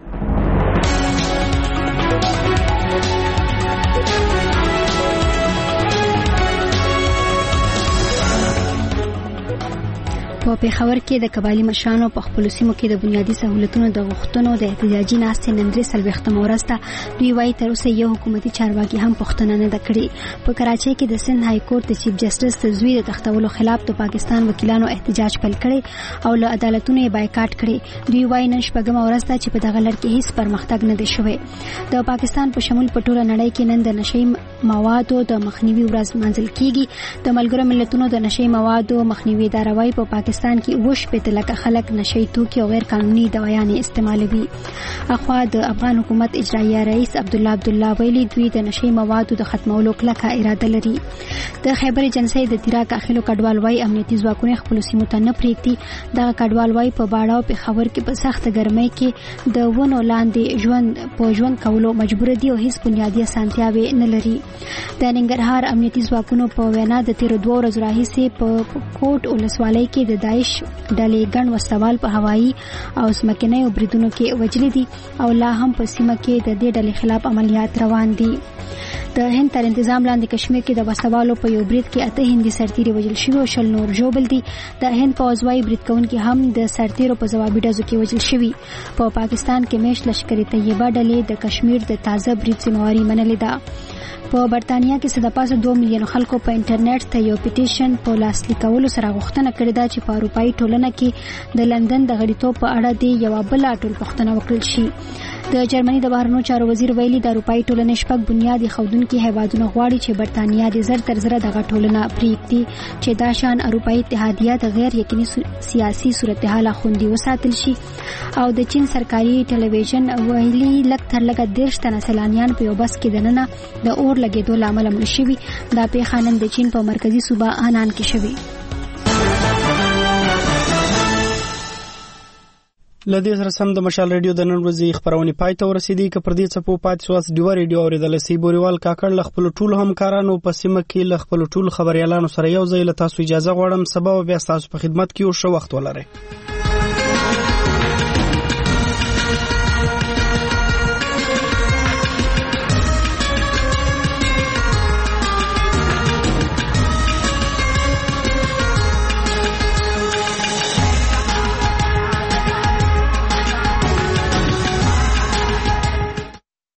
B: په پېښور کې د قبایلي مشرانو په خپلو سیمو کې د بنیادي سهولتونو د غوښتنو د احتجاجي ناستې نن درې څلوېښتمه ورځ ته دوی وایي تر اوسه یو حکومتي چارواکي هم پوښتنه نه ده کړې. په کراچۍ کې د سند های کورټ د چیف جسټس د زوی د تختولو خلاف د پاکستان وکیلانو احتجاج پیل کړی او له عدالتونو یې بایکاټ کړی. دوی وایي نن شپږمه ورځ ده چې په دغه لړ کې هیڅ پرمختګ نه دی شوی. د پاکستان په شمول په ټوله نړۍ کې نن د نشهیي موادو د مخنیوي ورځ لمانځل کیږي. د ملګرو ملتونو د نشهیي موادو مخنیوي اداره وایي په پاکستان کې وش په لکه خلک نشئی توکي او غیر قانوني دوايانې استعمالوي. اخوا د افغان حکومت اجرایي رئیس عبد الله عبد الله ویلي دوی د نشئی موادو د ختمولو کلکه اراده لري. د خیبر جنسي د تیرا کاخلو کډوال وای امنیتي ځواکونه خپل سیمو ته نه پریږدي. د کډوال وای په باړه او په خبر کې په سخت ګرمۍ کې د ونو لاندې ژوند په ژوند کولو مجبور دي او هیڅ بنیادی اسانتیاوي نه لري. د ننګرهار امنیتي ځواکونو په وینا د تیر دوه ورځې راهیسې په کوټ ولسوالۍ کې د داعش ډلې ګڼ وسوال په هوایي او ځمکنیو بریدونو کې وجلي دي او لا هم په سیمه کې د دې ډلې خلاف عملیات روان دي. د هند تر تنظیم لاندې کشمیر کې د وسوالو په یو برید کې اته هندي سرتیري وژل شوي او شل نور ژوبل دي. د هند پوځ وايي برید کوونکي هم د سرتیرو په ځوابي ډزو کې وژل شوي. په پاکستان کې میشت لشکري طیبه ډلې د کشمیر د تازه برید ذمہواري منلې ده. په برتانیا کې څه د پاسه دوه میلیون خلکو په انټرنیټ ته یو پیټیشن په لاسلیک کولو سره غوښتنه کړې ده چې په اروپایي ټولنه کې د لندن د غړیتوب په اړه د یو بل ټولپوښتنه وکړل شي. د جرمني د بهرنیو چارو وزیر ویلي د اروپایي ټولنې شپږ بنیادي ښودونکي هیوادونه غواړي چې برتانیا د زر تر زره دغه ټولنه پرېږدي چې دا شان اروپایي اتحادیه د غیر یقیني سیاسي صورتحال خوندي وساتل شي. او د چین سرکاري ټلویزیون ویلي لږ تر لږه دېرش تنه سیلانیان په یو بس کې دننه د اور لګېدو له امله مړه شوي. دا پیښه نن د چین په مرکزي صوبه هنان کې شوې.
A: لدې سره سم د مشال ریډیو د نن ورځې خبرونه پای ته ورسېدي. که پر دې څه په پات سواس ډیو ریډیو اوریدل سي بوريوال کاکړ ل خپل ټول همکارانو په سیمه کې ل خپل ټول خبريالانو سره یو ځای له تاسو اجازه غواړم. سبا بیا تاسو په خدمت کې او شو وخت ولرئ.